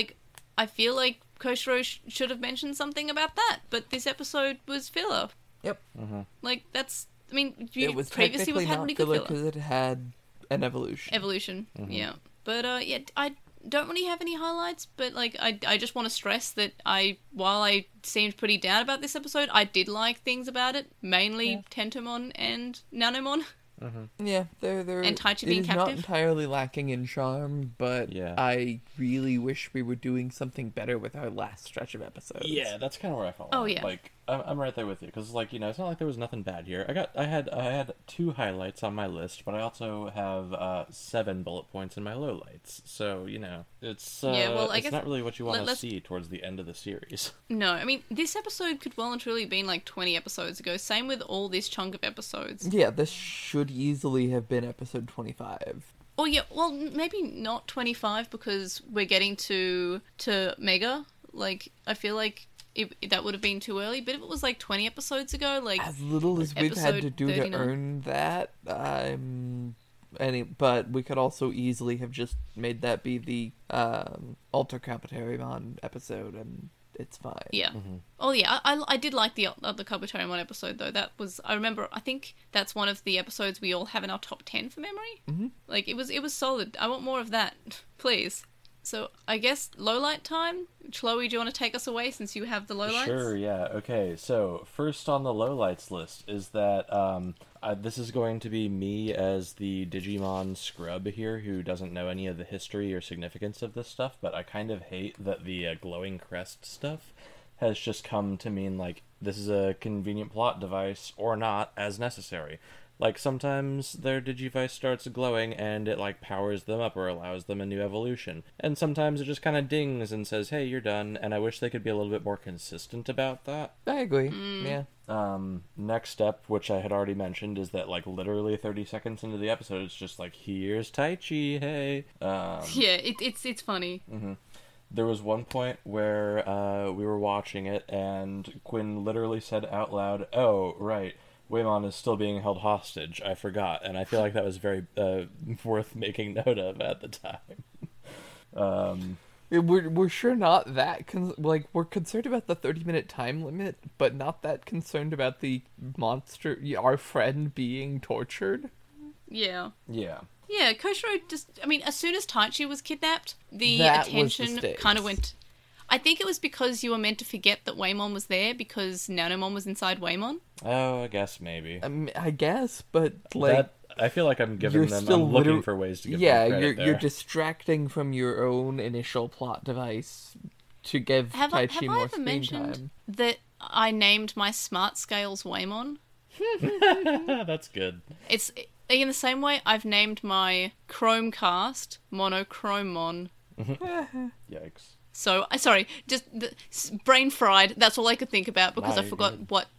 I feel like Koshiro should have mentioned something about that, but this episode was filler. Yep. Mm-hmm. That's... it was previously technically had not really good filler because it had an evolution. Mm-hmm. Yeah. But, I don't really have any highlights, but, I just want to stress that while I seemed pretty down about this episode, I did like things about it, mainly Tentomon and Nanomon. Mm-hmm. Yeah, they're and Taichi being captive. Not entirely lacking in charm, but I really wish we were doing something better with our last stretch of episodes. Yeah, that's kind of where I felt. Oh, yeah. I'm right there with you because, it's not like there was nothing bad here. I had 2 highlights on my list, but I also have 7 bullet points in my lowlights. So it's it's not really what you want to see towards the end of the series. No, this episode could well and truly been 20 episodes ago. Same with all this chunk of episodes. Yeah, this should easily have been episode 25. Oh yeah, well maybe not 25 because we're getting to Mega. I feel like that would have been too early, but if it was 20 episodes ago, as little as we've had to do 39. To earn that, but we could also easily have just made that be the Alter Kabuterimon episode, and it's fine. Yeah. Mm-hmm. Oh yeah, I did like the Kabuterimon episode though. That was, I remember, I think that's one of the episodes we all have in our top 10 for memory. Mm-hmm. It was solid. I want more of that, please. So, I guess, lowlight time? Chloe, do you want to take us away since you have the lowlights? Sure, yeah. Okay, so, first on the lowlights list is that this is going to be me as the Digimon scrub here who doesn't know any of the history or significance of this stuff, but I kind of hate that the glowing crest stuff has just come to mean, this is a convenient plot device or not as necessary. Sometimes their Digivice starts glowing and it, powers them up or allows them a new evolution. And sometimes it just kind of dings and says, hey, you're done. And I wish they could be a little bit more consistent about that. I agree. Yeah. Next step, which I had already mentioned, is that, literally 30 seconds into the episode, it's just here's Taichi, hey. Yeah, it's funny. Mm-hmm. There was one point where we were watching it and Quinn literally said out loud, oh, right, Waymon is still being held hostage. I forgot, and I feel like that was very worth making note of at the time. We're sure not that we're concerned about the 30-minute time limit, but not that concerned about the monster, our friend, being tortured. Yeah. Yeah. Yeah, Koshiro just, as soon as Taichi was kidnapped, the attention kind of went. I think it was because you were meant to forget that Waymon was there because Nanomon was inside Waymon. Oh, I guess maybe. I guess, but I feel like I'm giving them. I'm looking for ways to give them credit there. You're distracting from your own initial plot device to give Taichi more screen time. That I named my smart scales Waymon? That's good. It's in the same way I've named my Chromecast Monochromon. Yikes. So, sorry, just brain fried. That's all I could think about because I forgot what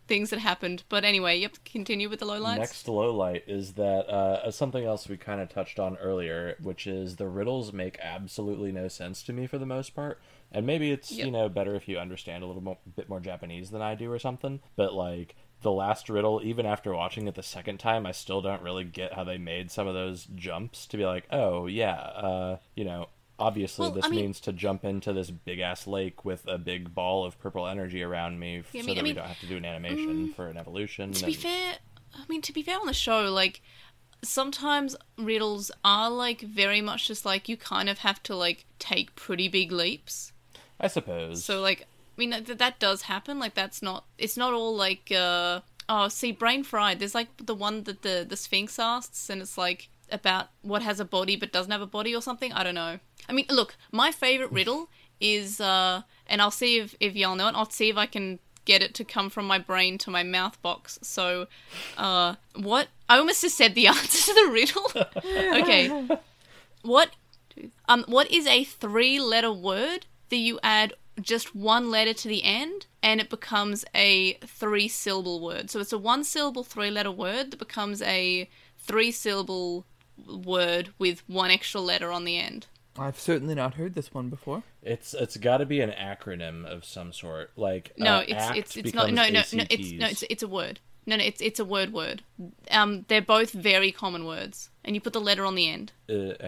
things that happened. But anyway, yep, continue with the lowlights. Next low light is that something else we kind of touched on earlier, which is the riddles make absolutely no sense to me for the most part. And maybe it's, better if you understand a bit more Japanese than I do or something. But, like, the last riddle, even after watching it the second time, I still don't really get how they made some of those jumps to be like, oh, yeah, obviously this means to jump into this big-ass lake with a big ball of purple energy around me we don't have to do an animation for an evolution. To be fair on the show, like, sometimes riddles are, like, very much just, like, you kind of have to, like, take pretty big leaps. I suppose. So, like, I mean, that does happen. Like, it's not all, like, Brain Fried. There's, like, the one that the Sphinx asks, and it's, like, about what has a body but doesn't have a body or something. I don't know. I mean, look, my favourite riddle is, and I'll see if y'all know it, I'll see if I can get it to come from my brain to my mouth box. So, what? I almost just said the answer to the riddle. Okay. What is a 3-letter word that you add just one letter to the end and it becomes a 3-syllable word? So it's a 1-syllable 3-letter word that becomes a 3-syllable word with one extra letter on the end. I've certainly not heard this one before. It's got to be an acronym of some sort, like no, it's not. No, it's a word. No, it's a word. They're both very common words, and you put the letter on the end.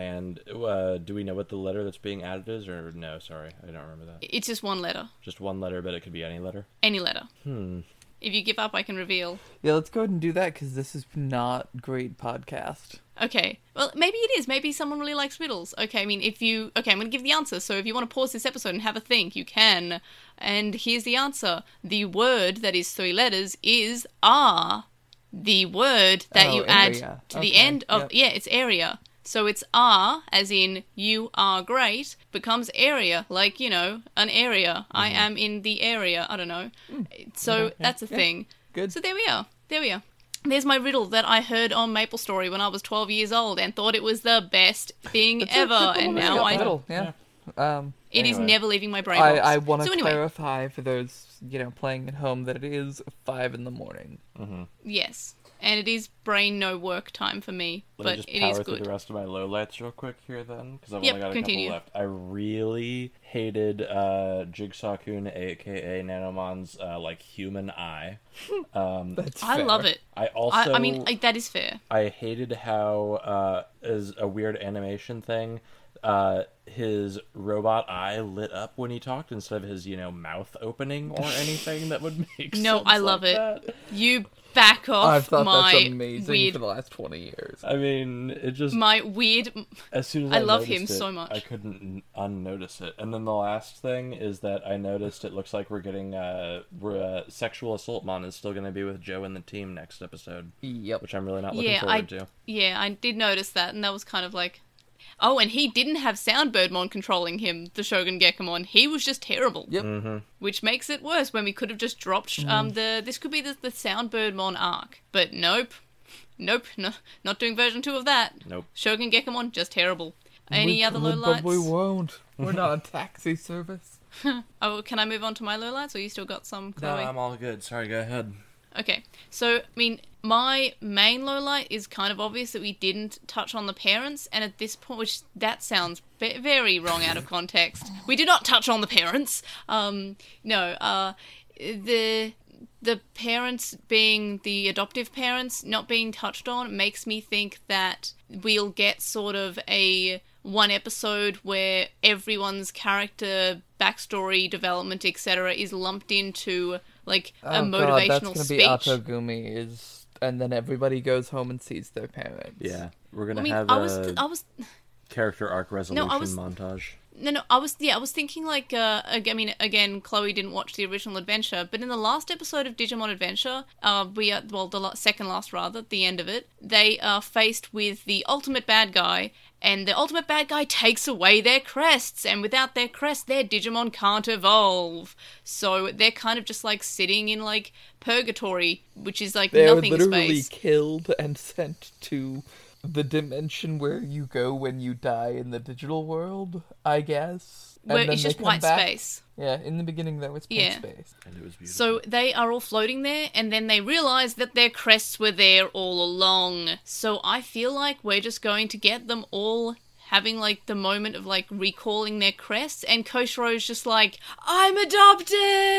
Do we know what the letter that's being added is, or no? Sorry, I don't remember that. It's just one letter. Just one letter, but it could be any letter. Any letter. If you give up, I can reveal. Yeah, let's go ahead and do that, because this is not great podcast. Okay. Well, maybe it is. Maybe someone really likes riddles. Okay, I mean, I'm going to give the answer. So if you want to pause this episode and have a think, you can. And here's the answer. The word that is 3 letters is "are." The word that you add to the end of... Yeah, it's area. So it's "are," as in you are great, becomes area, like, an area. I am in the area. I don't know. So that's a thing. Good. So there we are. There's my riddle that I heard on MapleStory when I was 12 years old and thought it was the best thing ever. And now it is never leaving my brain box. I want to clarify for those, playing at home that it is 5 a.m. Mm-hmm. Yes. And it is brain no work time for me, but it is good. Let me just power through the rest of my lowlights real quick here then, because I've only got a couple left. I really hated Jigsaw-kun, aka Nanomon's, human eye. That's fair. I love it. I mean, that is fair. I hated how, as a weird animation thing, his robot eye lit up when he talked instead of his, mouth opening or anything that would make sense. No, I love it. That. You back off. I've thought that's amazing for the last 20 years. I mean, it just... My weird... As soon as I love him so much. I couldn't unnotice it. And then the last thing is that I noticed it looks like we're getting... Sexual Assault Mon is still going to be with Joe and the team next episode. Yep. Which I'm really not looking forward to. Yeah, I did notice that, and that was kind of like... Oh, and he didn't have Soundbirdmon controlling him, the Shogun Gekamon. He was just terrible. Yep. Mm-hmm. Which makes it worse when we could have just dropped this could be the Soundbirdmon arc. But nope, no, not doing version 2 of that. Nope. Shogun Gekamon, just terrible. Any other lowlights? But we won't. We're not a taxi service. Oh, can I move on to my lowlights, or you still got some, Chloe? No, I'm all good. Sorry, go ahead. Okay, so, I mean, my main lowlight is kind of obvious that we didn't touch on the parents, and at this point, which that sounds very wrong out of context. We did not touch on the parents. The parents being the adoptive parents not being touched on makes me think that we'll get sort of one episode where everyone's character backstory, development, etc. is lumped into like a motivational that's speech. That's gonna be Atogumi and then everybody goes home and sees their parents. Yeah, we're gonna have a character arc resolution montage. No, I was thinking like, again, Chloe didn't watch the original adventure, but in the last episode of Digimon Adventure, the second last rather, the end of it, they are faced with the ultimate bad guy, and the ultimate bad guy takes away their crests, and without their crest, their Digimon can't evolve. So they're kind of just like sitting in like purgatory, which is like nothing space. They're literally killed and sent to the dimension where you go when you die in the digital world, I guess. And Where then it's they just come white back. space. Yeah, in the beginning that was pink Yeah. space. And it was beautiful. So they are all floating there, and then they realize that their crests were there all along. So I feel like we're just going to get them all having, like, the moment of, like, recalling their crests, and Koshiro's just like, I'm adopted!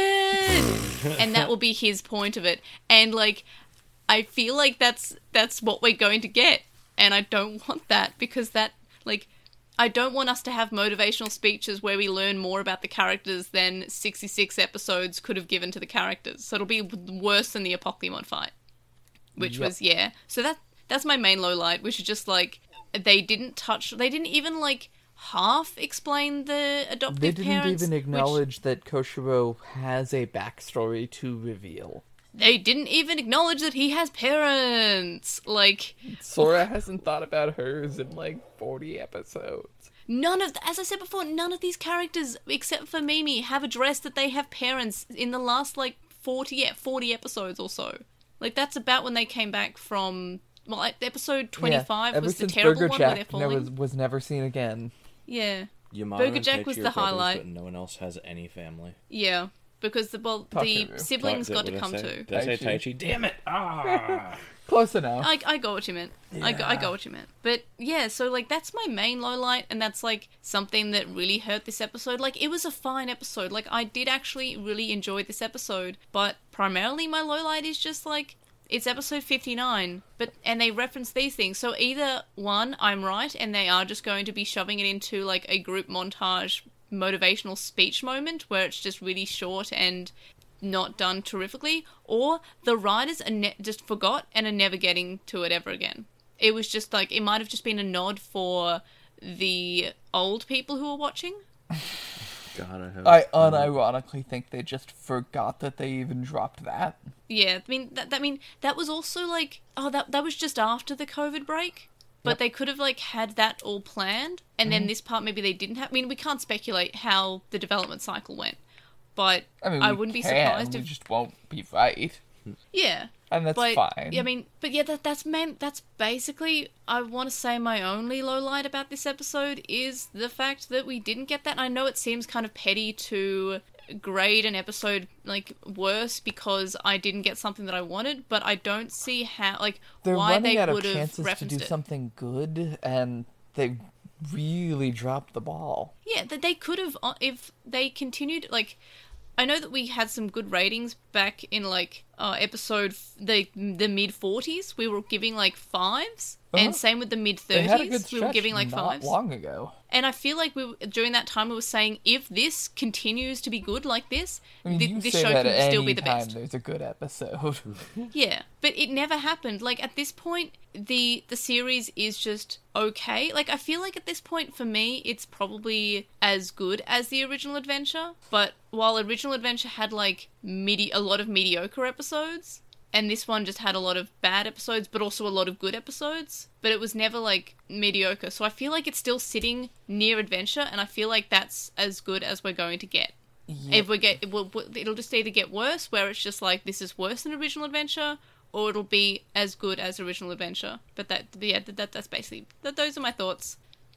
And that will be his point of it. And, like, I feel like that's what we're going to get. And I don't want that, because that, like, I don't want us to have motivational speeches where we learn more about the characters than 66 episodes could have given to the characters. So it'll be worse than the Apocalypse fight. Which Yep. was, yeah. So that's my main low light, which is just, like, they didn't even, like, half explain the adoptive They didn't parents. even which- acknowledge that Koshiro has a backstory to reveal. They didn't even acknowledge that he has parents. Like, Sora hasn't thought about hers in like 40 episodes. as I said before, none of these characters, except for Mimi, have addressed that they have parents in the last, like, 40 episodes or so. Like, that's about when they came back from, well, like, episode 25 Ever was the since terrible Burger one where they're Jack falling. was never seen again. Yeah. Yamato Burger and Jack Taichi was are the brothers, highlight. But no one else has any family. Yeah. Because the Takeru. siblings Did got to I come say- too. Did I say Taichi. Taichi? Damn it! Ah! Close enough. I got what you meant. I got what you meant. But yeah, so like that's my main low light, and that's like something that really hurt this episode. Like it was a fine episode. Like I did actually really enjoy this episode, but primarily my low light is just like it's episode 59, and they reference these things. So either one, I'm right, and they are just going to be shoving it into like a group montage motivational speech moment where it's just really short and not done terrifically, or the writers are just forgot and are never getting to it ever again. It was just like, it might have just been a nod for the old people who are watching. God, I hope. I unironically think they just forgot that they even dropped that. Yeah, I mean, that was also like, that was just after the COVID break. But they could have, like, had that all planned, and then this part maybe they didn't have. I mean, we can't speculate how the development cycle went, but I mean, I we wouldn't be can, surprised we if... just won't be right. Yeah. And that's But, fine. I mean, but yeah, that's basically, I want to say my only low light about this episode is the fact that we didn't get that. I know it seems kind of petty to grade an episode, like, worse because I didn't get something that I wanted, but I don't see how, like, They're why running they out of would have chances to referenced do it. something good, and they really dropped the ball. Yeah, that they could have, if they continued, like, I know that we had some good ratings back in, like, episode, the mid-40s. We were giving, like, 5s. Uh-huh. And same with the They had a good mid-30s. stretch We were giving, like, not 5s. long ago. And I feel like during that time we were saying, if this continues to be good like this, I mean, you this say show that can still be any the time best. there's a good episode. Yeah, but it never happened. Like, at this point, the series is just okay. Like, I feel like at this point, for me, it's probably as good as the original adventure. But while original adventure had, like, a lot of mediocre episodes, and this one just had a lot of bad episodes, but also a lot of good episodes. But it was never, like, mediocre. So I feel like it's still sitting near adventure, and I feel like that's as good as we're going to get. Yeah. It'll just either get worse, where it's just like, this is worse than original adventure, or it'll be as good as original adventure. But that's basically, those are my thoughts.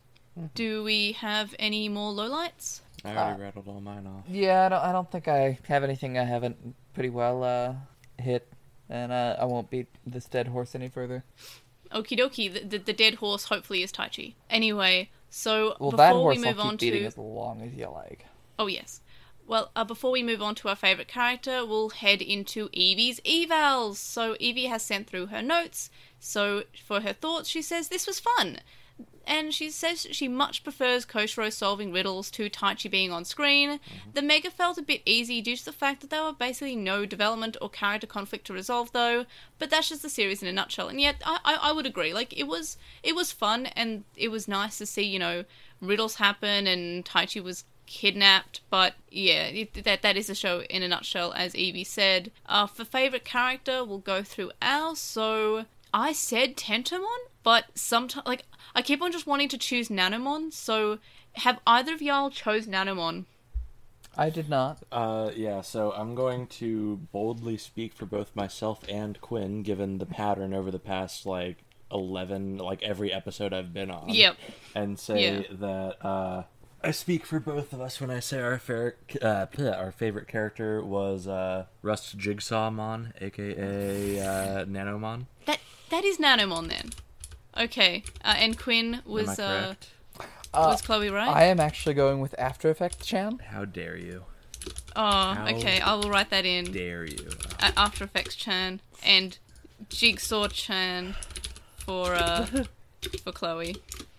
Do we have any more lowlights? I already rattled all mine off. Yeah, I don't think I have anything I haven't pretty well hit, and I won't beat this dead horse any further. Okie dokie, the dead horse hopefully is Taichi. Anyway, so Well, that before we horse move I'll on keep beating to... as long as you like. Oh, yes. Well, before we move on to our favourite character, we'll head into Evie's evals. So Evie has sent through her notes. So for her thoughts, she says this was fun. And she says she much prefers Koshiro solving riddles to Taichi being on screen. The Mega felt a bit easy due to the fact that there were basically no development or character conflict to resolve, though. But that's just the series in a nutshell. And yet, I would agree. Like, it was fun, and it was nice to see, riddles happen, and Taichi was kidnapped. But yeah, that is the show in a nutshell, as Evie said. For favourite character, we'll go through ours. So I said Tentomon, but sometimes, like, I keep on just wanting to choose Nanomon, so have either of y'all chose Nanomon? I did not. Yeah, so I'm going to boldly speak for both myself and Quinn, given the pattern over the past, 11, like every episode I've been on. Yep. And say that I speak for both of us when I say our favorite character was Rust Jigsawmon, aka Nanomon. That is Nanomon then. Okay, and Quinn Am I was correct? Chloe right? I am actually going with After Effects Chan. How dare you? Oh, okay, I will write that in. Dare you? After Effects Chan and Jigsaw Chan for Chloe.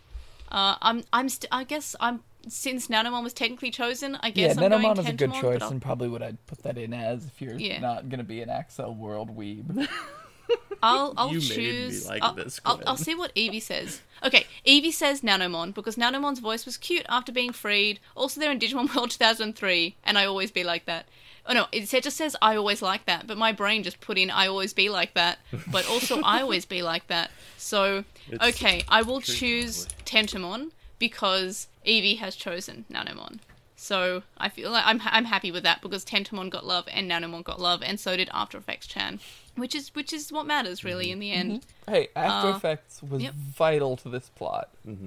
I guess since Nanomon was technically chosen, I guess I'm Nanomon going is a good Tentomon, choice, but and probably what I'd put that in as if you're not going to be an Axel World weeb. I'll You made me choose. like this, I'll Quinn. see what Evie says. Okay, Evie says Nanomon because Nanomon's voice was cute after being freed. Also, they're in Digimon World 2003, and I always be like that. Oh no, it just says I always like that, but my brain just put in I always be like that, but also I always be like that. So, okay, I will choose Tentomon because Evie has chosen Nanomon. So I feel like I'm happy with that because Tentomon got love and Nanomon got love, and so did After Effects Chan, which is what matters really in the end. Hey, After Effects was vital to this plot.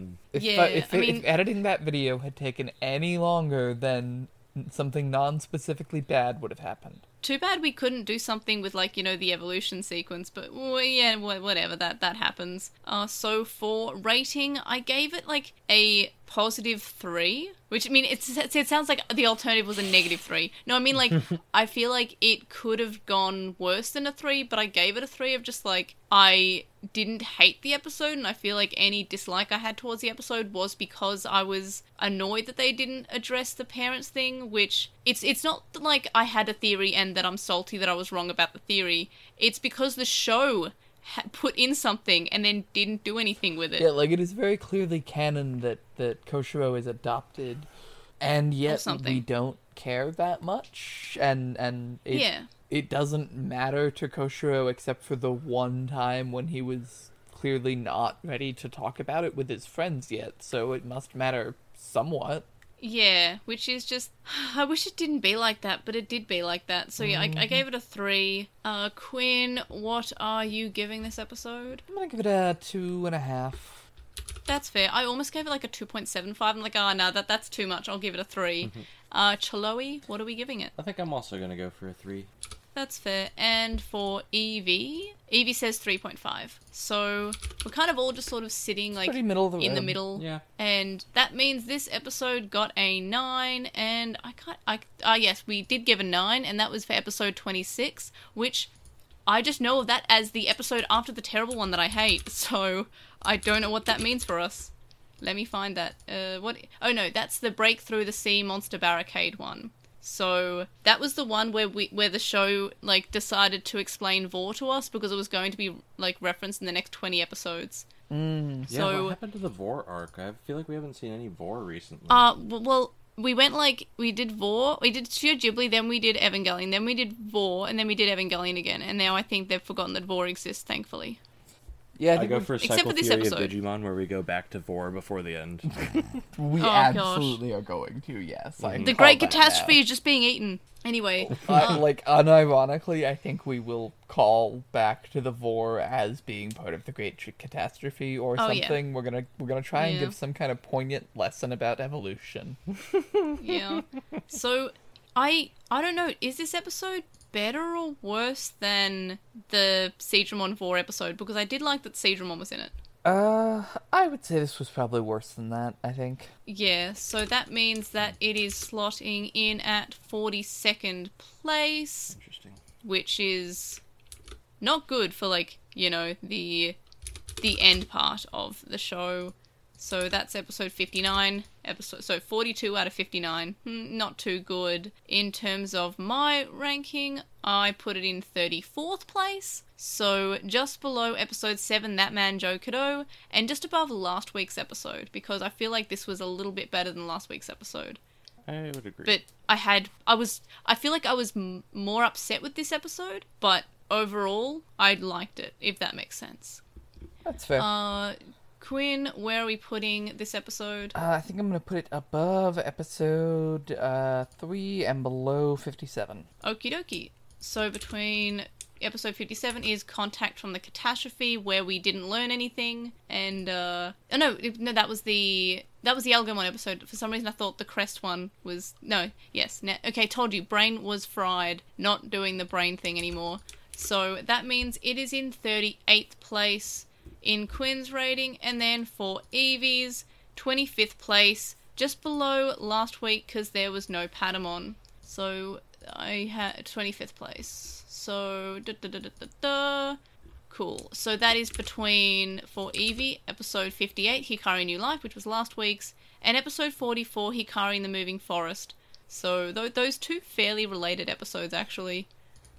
If editing that video had taken any longer, then something non-specifically bad would have happened. Too bad we couldn't do something with, like, the evolution sequence, but whatever, that happens. So for rating, I gave it, like, a positive 3, which, I mean, it sounds like the alternative was a negative 3. No, I mean, like, I feel like it could have gone worse than a 3, but I gave it a 3 of just, like, I didn't hate the episode, and I feel like any dislike I had towards the episode was because I was annoyed that they didn't address the parents thing, which it's not like I had a theory and that I'm salty that I was wrong about the theory. It's because the show put in something and then didn't do anything with it. Yeah, like, it is very clearly canon that Koshiro is adopted, and yet we don't care that much, and it doesn't matter to Koshiro except for the one time when he was clearly not ready to talk about it with his friends yet, so it must matter somewhat. Yeah, which is just... I wish it didn't be like that, but it did be like that. So yeah, I gave it a 3. Quinn, what are you giving this episode? I'm gonna give it a 2.5. That's fair. I almost gave it like a 2.75. I'm like, oh no, that's too much. I'll give it a 3. Chloe, what are we giving it? I think I'm also gonna go for a 3. That's fair. And for Evie says 3.5. So we're kind of all just sort of sitting like pretty middle of the in the road. middle. Yeah. And that means this episode got a 9, and yes, we did give a 9, and that was for episode 26, which I just know of that as the episode after the terrible one that I hate. So I don't know what that means for us. Let me find that. What? Oh no, that's the Breakthrough the Sea Monster Barricade one. So that was the one where the show like decided to explain Vor to us because it was going to be like referenced in the next 20 episodes. Yeah, what happened to the Vor arc? I feel like we haven't seen any Vor recently. Well, we did Vor, we did Studio Ghibli, then we did Evangelion, then we did Vor, and then we did Evangelion again, and now I think they've forgotten that Vor exists, thankfully. Yeah, I go for except for this Psycho Theory of episode. Digimon, where we go back to Vor before the end. we absolutely are going to, yes. I The call Great that Catastrophe now. is just being eaten. Anyway. Like, unironically, I think we will call back to the Vor as being part of the Great Catastrophe or something. Yeah. We're gonna try and give some kind of poignant lesson about evolution. Yeah. So, I don't know, is this episode better or worse than the Seedramon Vor episode? Because I did like that Seedramon was in it. I would say this was probably worse than that, I think. Yeah, so that means that it is slotting in at 42nd place. Interesting. Which is not good for, like, the end part of the show. So that's episode 59. So 42 out of 59. Not too good. In terms of my ranking, I put it in 34th place. So just below episode 7, That Man Joe Kado, and just above last week's episode, because I feel like this was a little bit better than last week's episode. I would agree. But I feel like I was more upset with this episode, but overall, I liked it, if that makes sense. That's fair. Quinn, where are we putting this episode? I think I'm going to put it above episode 3 and below 57. Okie dokie. So between episode 57 is Contact from the Catastrophe, where we didn't learn anything. And, no, that was the Algomon episode. For some reason I thought the Crest one was, okay, told you, brain was fried, not doing the brain thing anymore. So that means it is in 38th place in Quinn's rating, and then for Evie's, 25th place, just below last week because there was no Patamon. So I had 25th place. So, cool. So that is between, for Eevee, episode 58, Hikari New Life, which was last week's, and episode 44, Hikari in the Moving Forest. So those two fairly related episodes, actually.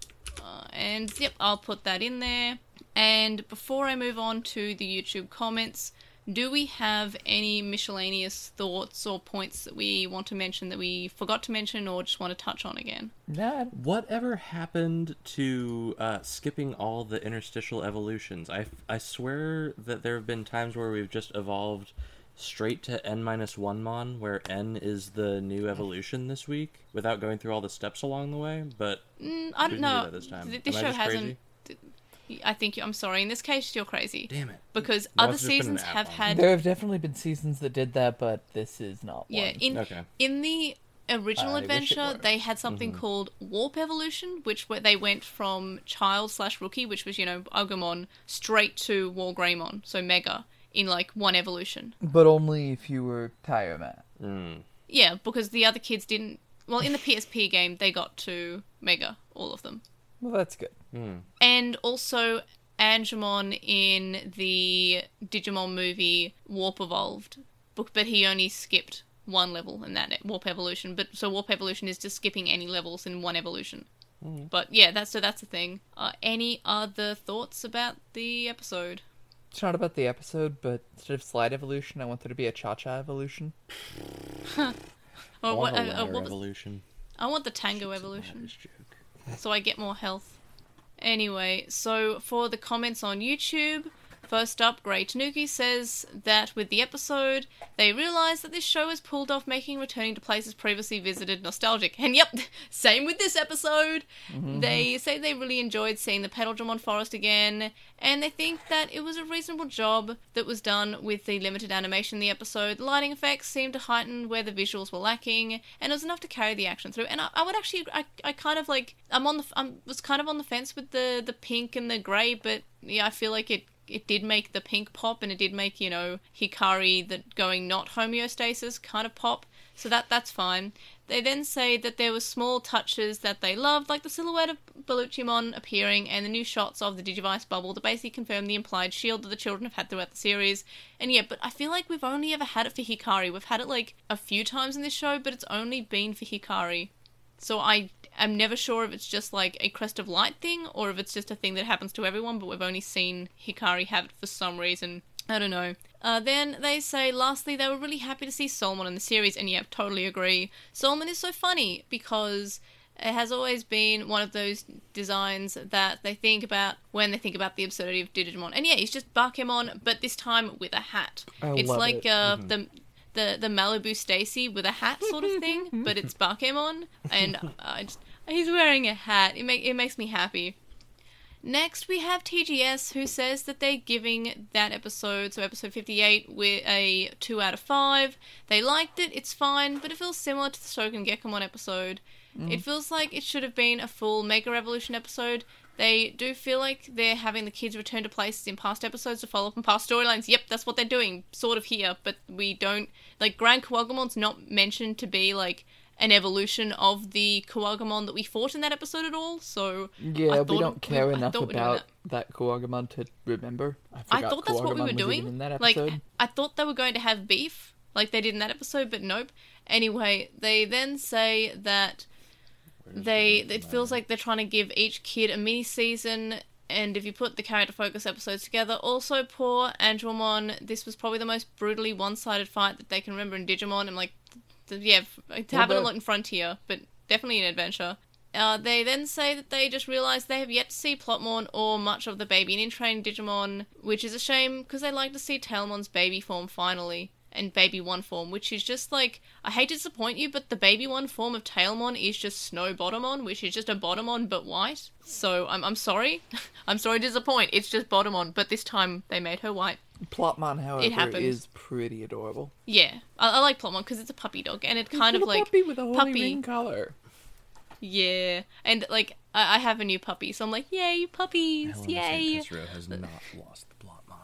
And, yep, I'll put that in there. And before I move on to the YouTube comments, do we have any miscellaneous thoughts or points that we want to mention that we forgot to mention or just want to touch on again? Nah. Whatever happened to skipping all the interstitial evolutions? I swear that there have been times where we've just evolved straight to N-1 Mon, where N is the new evolution this week, without going through all the steps along the way, but I don't know. This time. This Am I show just hasn't... crazy? I think I'm sorry. In this case, you're crazy. Damn it. Because There other must have just been an seasons app have on it. had... There have definitely been seasons that did that, but this is not Yeah, one. Okay. in the original I wish it adventure, were. they had something called Warp Evolution, where they went from child/rookie, which was, Agumon, straight to Wargreymon, so Mega, in, like, one evolution. But only if you were Tyromat. Yeah, because the other kids didn't... Well, in the PSP game, they got to Mega, all of them. Well, that's good. And also, Angemon in the Digimon movie Warp Evolved, but he only skipped one level in that Warp Evolution. So Warp Evolution is just skipping any levels in one evolution. But yeah, that's the thing. Any other thoughts about the episode? It's not about the episode, but instead of slide evolution, I want there to be a cha-cha evolution. I Or want a what ladder was- evolution. I want the Tango Evolution, This joke. so I get more health. Anyway, so for the comments on YouTube, first up, Grey Tanuki says that with the episode, they realised that this show has pulled off making returning to places previously visited nostalgic. And yep, same with this episode. They say they really enjoyed seeing the Petalgramon Forest again, and they think that it was a reasonable job that was done with the limited animation in the episode. The lighting effects seemed to heighten where the visuals were lacking, and it was enough to carry the action through. And I would actually, I kind of like, I was kind of on the fence with the pink and the grey, but yeah, I feel like it did make the pink pop, and it did make, Hikari that going not homeostasis kind of pop, so that's fine. They then say that there were small touches that they loved, like the silhouette of Bellucciamon appearing and the new shots of the Digivice bubble to basically confirm the implied shield that the children have had throughout the series. And yeah, but I feel like we've only ever had it for Hikari. We've had it like a few times in this show, but it's only been for Hikari. So I'm never sure if it's just like a Crest of Light thing, or if it's just a thing that happens to everyone, but we've only seen Hikari have it for some reason. I don't know. Then they say, lastly, they were really happy to see Solomon in the series, and yeah, totally agree. Solomon is so funny because it has always been one of those designs that they think about when they think about the absurdity of Digimon. And yeah, he's just Bakemon, but this time with a hat. It's love like it. the Malibu Stacy with a hat sort of thing, but it's Bakemon, and he's wearing a hat. It makes me happy. Next, we have TGS, who says that they're giving that episode, so episode 58, with a 2 out of 5. They liked it, it's fine, but it feels similar to the Shogun Gekomon episode. It feels like it should have been a full Mega Revolution episode. They do feel like they're having the kids return to places in past episodes to follow up on past storylines. Yep, that's what they're doing, sort of here, but we don't... Like, Grand Kuwagumon's not mentioned to be, like, an evolution of the Kuwagamon that we fought in that episode at all, so... Yeah, we don't care I enough thought we were doing about that Kuwagamon to remember. I thought that's what we were Kuwagamon was doing. even in that Like, episode. I thought they were going to have beef, like they did in that episode, but nope. Anyway, they then say that it feels like they're trying to give each kid a mini season, and if you put the character focus episodes together, also poor Angemon, this was probably the most brutally one-sided fight that they can remember in Digimon. I'm like, yeah, it happened a lot in Frontier, but definitely in Adventure. They then say that they just realised they have yet to see Plotmon or much of the baby and in-training Digimon, which is a shame because they'd like to see Tailmon's baby form finally. and Baby One form, which is just like, I hate to disappoint you, but the Baby One form of Tailmon is just Snow Bottomon, which is just a Bottomon but white. So I'm sorry. I'm sorry to disappoint. It's just Bottomon, but this time they made her white. Plotmon, however, happened. is pretty adorable. Yeah, I like Plotmon because it's a puppy dog, and it kind of like puppy with a holy ring collar. Yeah, and like I have a new puppy, so I'm like, yay, puppies, Helena yay! St. Petro has not lost the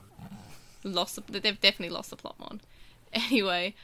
Plotmon. They've definitely lost the Plotmon. Anyway,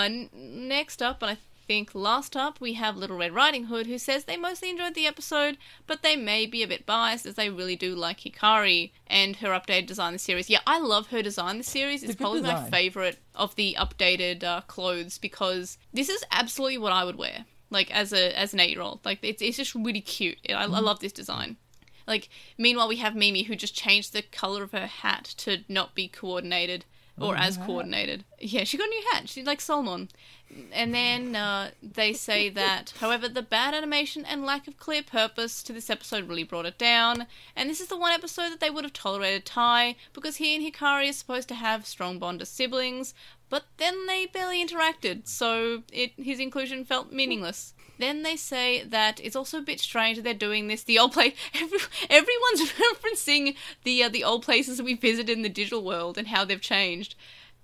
next up, and I think last up, we have Little Red Riding Hood, who says they mostly enjoyed the episode, but they may be a bit biased as they really do like Hikari and her updated design in the series. Yeah, I love her design in the series. It's probably my favourite of the updated clothes, because this is absolutely what I would wear, like as an 8-year-old. Like it's just really cute. I love this design. Like, meanwhile, we have Mimi, who just changed the colour of her hat to not be coordinated. Or as coordinated. Yeah, she got a new hat. She's like Solmon. And then they say that, however, the bad animation and lack of clear purpose to this episode really brought it down. And this is the one episode that they would have tolerated Tai, because he and Hikari are supposed to have strong bond as siblings, but then they barely interacted, so his inclusion felt meaningless. Then they say that it's also a bit strange that they're doing this. The old place, everyone's referencing the old places that we visited in the digital world and how they've changed.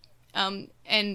And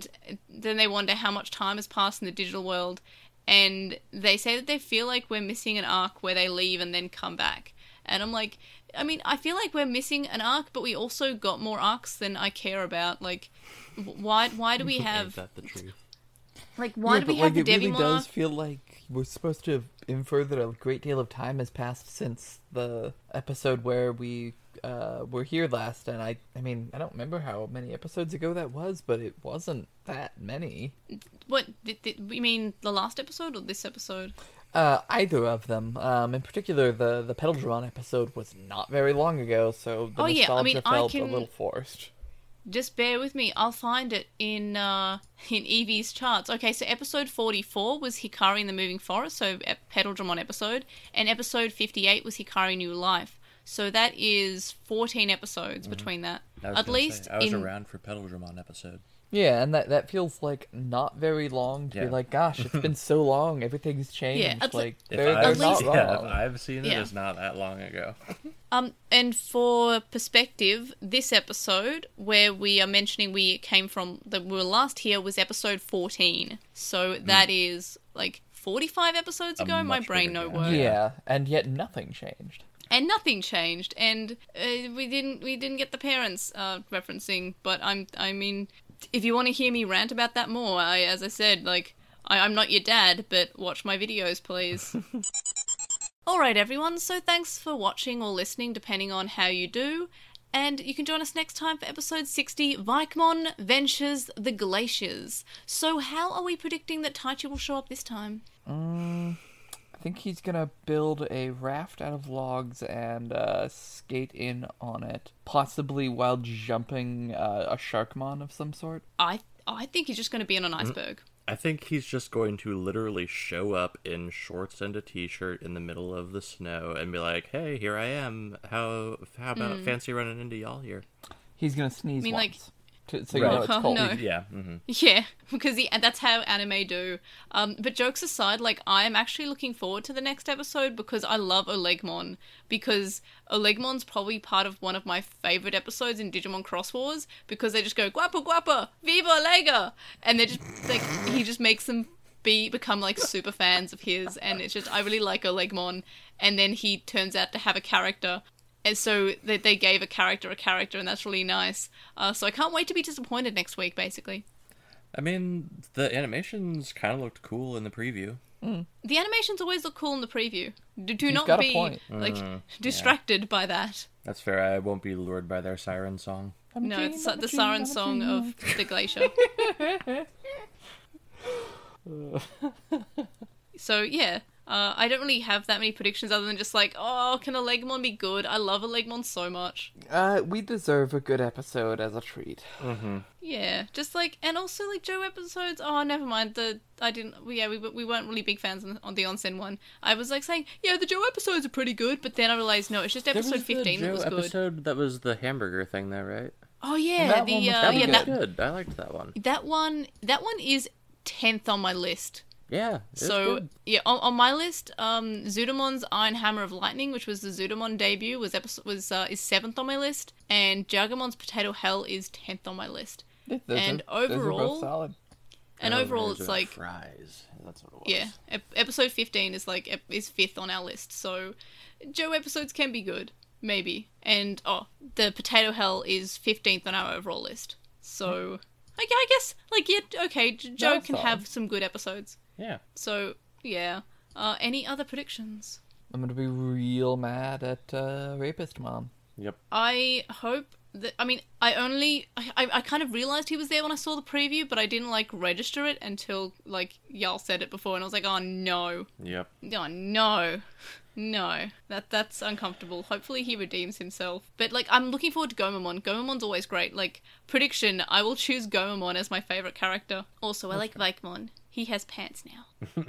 then they wonder how much time has passed in the digital world. And they say that they feel like we're missing an arc where they leave and then come back. And I'm like, I mean, I feel like we're missing an arc, but we also got more arcs than I care about. Like, why do we have... Ain't that the truth? Like, why do we have the Devimon? It really does feel like we're supposed to infer that a great deal of time has passed since the episode where we were here last, and I mean, I don't remember how many episodes ago that was, but it wasn't that many. What, you mean the last episode or this episode? Either of them. In particular, the Petaldragon episode was not very long ago, so the nostalgia felt a little forced. Just bear with me. I'll find it in Eevee's charts. Okay, so episode 44 was Hikari in the Moving Forest, so Petaldragon episode, and episode 58 was Hikari New Life. So that is 14 episodes between that. At least I was around for Petaldragon episode. Yeah, and that feels like not very long to be like, gosh, it's been so long, everything's changed. Yeah, like, they're not wrong. If I've seen it, it's not that long ago. And for perspective, this episode, where we are mentioning we came from, that we were last here, was episode 14. So that is, like, 45 episodes ago? My brain no work. Yeah, and yet nothing changed. And nothing changed, and we didn't get the parents referencing, but I mean, if you want to hear me rant about that more, as I said, like, I'm not your dad, but watch my videos, please. Alright everyone, so thanks for watching or listening, depending on how you do, and you can join us next time for episode 60, Vikemon Ventures the Glaciers. So how are we predicting that Taichi will show up this time? I think he's gonna build a raft out of logs and skate in on it, possibly while jumping a Sharkmon of some sort. I think he's just going to be on an iceberg. I think he's just going to literally show up in shorts and a t-shirt in the middle of the snow and be like, "Hey, here I am. How about fancy running into y'all here?" He's gonna sneeze once. Like, so you know it's cold. No. Yeah. Mm-hmm. Yeah, because that's how anime do. But jokes aside, like, I am actually looking forward to the next episode because I love Olegmon. Because Olegmon's probably part of one of my favorite episodes in Digimon Cross Wars, because they just go guapa guapa, viva Olega, and they just like he just makes them become like super fans of his, and it's just I really like Olegmon, and then he turns out to have a character. And so they gave a character, and that's really nice. So I can't wait to be disappointed next week, basically. I mean, the animations kind of looked cool in the preview. The animations always look cool in the preview. Do not be distracted by that. That's fair. I won't be lured by their siren song. No, it's the siren song of the glacier. So, yeah. I don't really have that many predictions other than just like, oh, can Olegmon be good? I love Olegmon so much. We deserve a good episode as a treat. Mm-hmm. Yeah, just like, and also like Joe episodes. Oh, never mind. We weren't really big fans on the Onsen one. I was like saying, yeah, the Joe episodes are pretty good, but then I realized no, it's just episode 15 that was good. Episode that was the hamburger thing, though, right? Oh yeah, That the one was That pretty was that good. I liked that one. that one is 10th on my list. Yeah. It's So good. yeah, on my list, Zudamon's Iron Hammer of Lightning, which was the Zudamon debut, is 7th on my list, and Jargamon's Potato Hell is 10th on my list. Those And are both overall- solid. And Oh, overall, there's it's a like fries. That's what it was. yeah, episode 15 is like is 5th on our list. So Joe episodes can be good, maybe. And the Potato Hell is 15th on our overall list. So I guess like yeah, okay, Joe That's can solid. have some good episodes. Yeah. So yeah. Any other predictions? I'm gonna be real mad at Rapist Mom. Yep. I hope that. I mean, I kind of realized he was there when I saw the preview, but I didn't like register it until like y'all said it before, and I was like, oh no, Yep. oh no, no, that's uncomfortable. Hopefully he redeems himself. But like, I'm looking forward to Gomamon. Gomamon's always great. Like prediction, I will choose Gomamon as my favorite character. Also, I like Vikemon. He has pants now.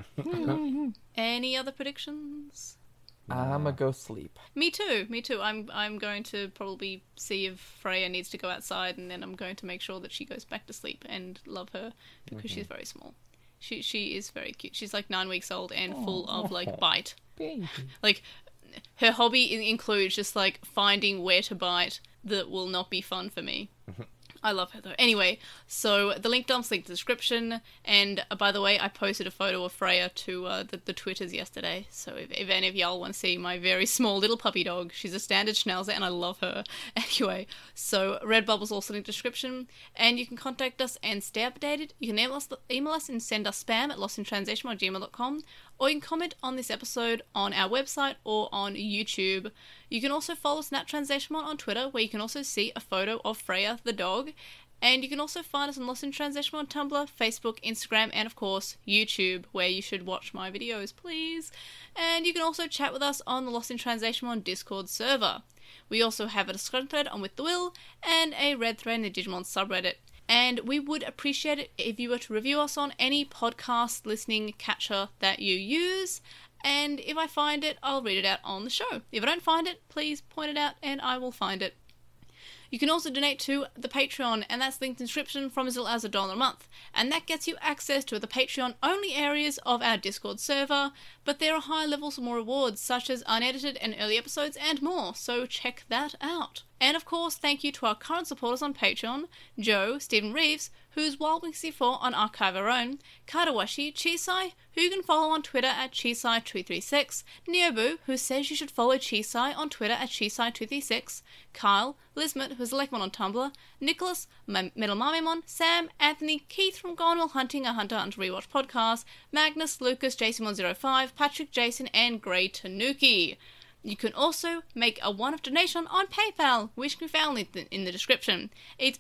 Any other predictions? I'm gonna go sleep. Me too. I'm going to probably see if Freya needs to go outside, and then I'm going to make sure that she goes back to sleep and love her because she's very small. She is very cute. She's like 9 weeks old and full of like bite. Baby. Like her hobby includes just like finding where to bite that will not be fun for me. I love her though. Anyway, so the link dump's linked in the description, and by the way, I posted a photo of Freya to the Twitters yesterday, so if any of y'all want to see my very small little puppy dog, she's a standard Schnauzer and I love her. Anyway, so Redbubble's also linked in the description, and you can contact us and stay updated. You can email us and send us spam at lostintranslation@gmail.com, or you can comment on this episode on our website or on YouTube. You can also follow Snap Translationmon on Twitter, where you can also see a photo of Freya the dog. And you can also find us on Lost in Translation on Tumblr, Facebook, Instagram, and of course, YouTube, where you should watch my videos, please. And you can also chat with us on the Lost in Translation on Discord server. We also have a discussion thread on With the Will, and a red thread in the Digimon subreddit. And we would appreciate it if you were to review us on any podcast listening catcher that you use. And if I find it, I'll read it out on the show. If I don't find it, please point it out and I will find it. You can also donate to the Patreon, and that's linked in the description, from as little as $1 a month. And that gets you access to the Patreon-only areas of our Discord server, but there are high levels of more rewards, such as unedited and early episodes and more, so check that out. And of course, thank you to our current supporters on Patreon, Joe, Stephen Reeves, who's Wild64 on Archive Our Own, Kadawashi, Chisai, who you can follow on Twitter at Chisai236, Neobu, who says you should follow Chisai on Twitter at Chisai236, Kyle, Lismet, who's Lekmon on Tumblr, Nicholas, Metal Mamimon, Sam, Anthony, Keith from Gone While Hunting, a Hunter Hunter Rewatch podcast, Magnus, Lucas, Jason105, Patrick, Jason, and Grey Tanuki. You can also make a one-off donation on PayPal, which can be found in the description. It's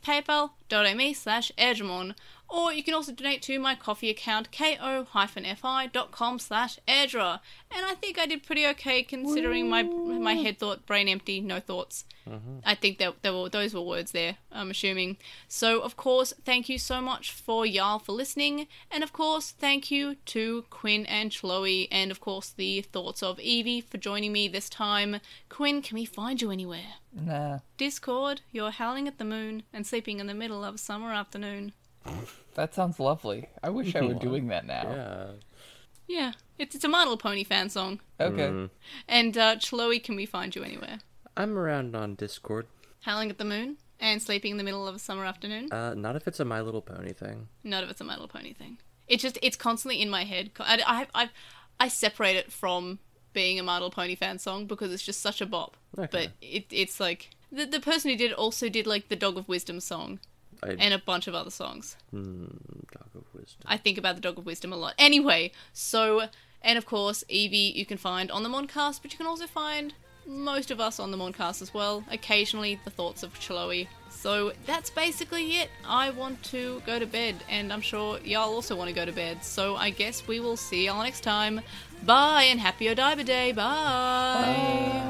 paypal.me/Airdramon, or you can also donate to my coffee account, ko-fi.com/Airdra. And I think I did pretty okay considering my head thought, brain empty, no thoughts. I think those were words there, I'm assuming. So, of course, thank you so much for y'all for listening. And, of course, thank you to Quinn and Chloe, and, of course, the thoughts of Evie for joining me this time. Quinn, can we find you anywhere? Nah. Discord, you're howling at the moon and sleeping in the middle of a summer afternoon. That sounds lovely. I wish I were doing that now. Yeah. Yeah, it's a My Little Pony fan song. Okay. And, Chloe, can we find you anywhere? I'm around on Discord. Howling at the moon and sleeping in the middle of a summer afternoon? Not if it's a My Little Pony thing. None of it's a My Little Pony thing. It's constantly in my head. I separate it from being a My Little Pony fan song because it's just such a bop. Okay. But it's like the person who did it also did like the Dog of Wisdom song and a bunch of other songs. Dog of Wisdom. I think about the Dog of Wisdom a lot. Anyway, so, and of course, Evie you can find on the Moncast, but you can also find most of us on the Moncast as well. Occasionally, the thoughts of Chloe. So that's basically it. I want to go to bed, and I'm sure y'all also want to go to bed. So I guess we will see y'all next time. Bye, and happy Odaiba Day. Bye.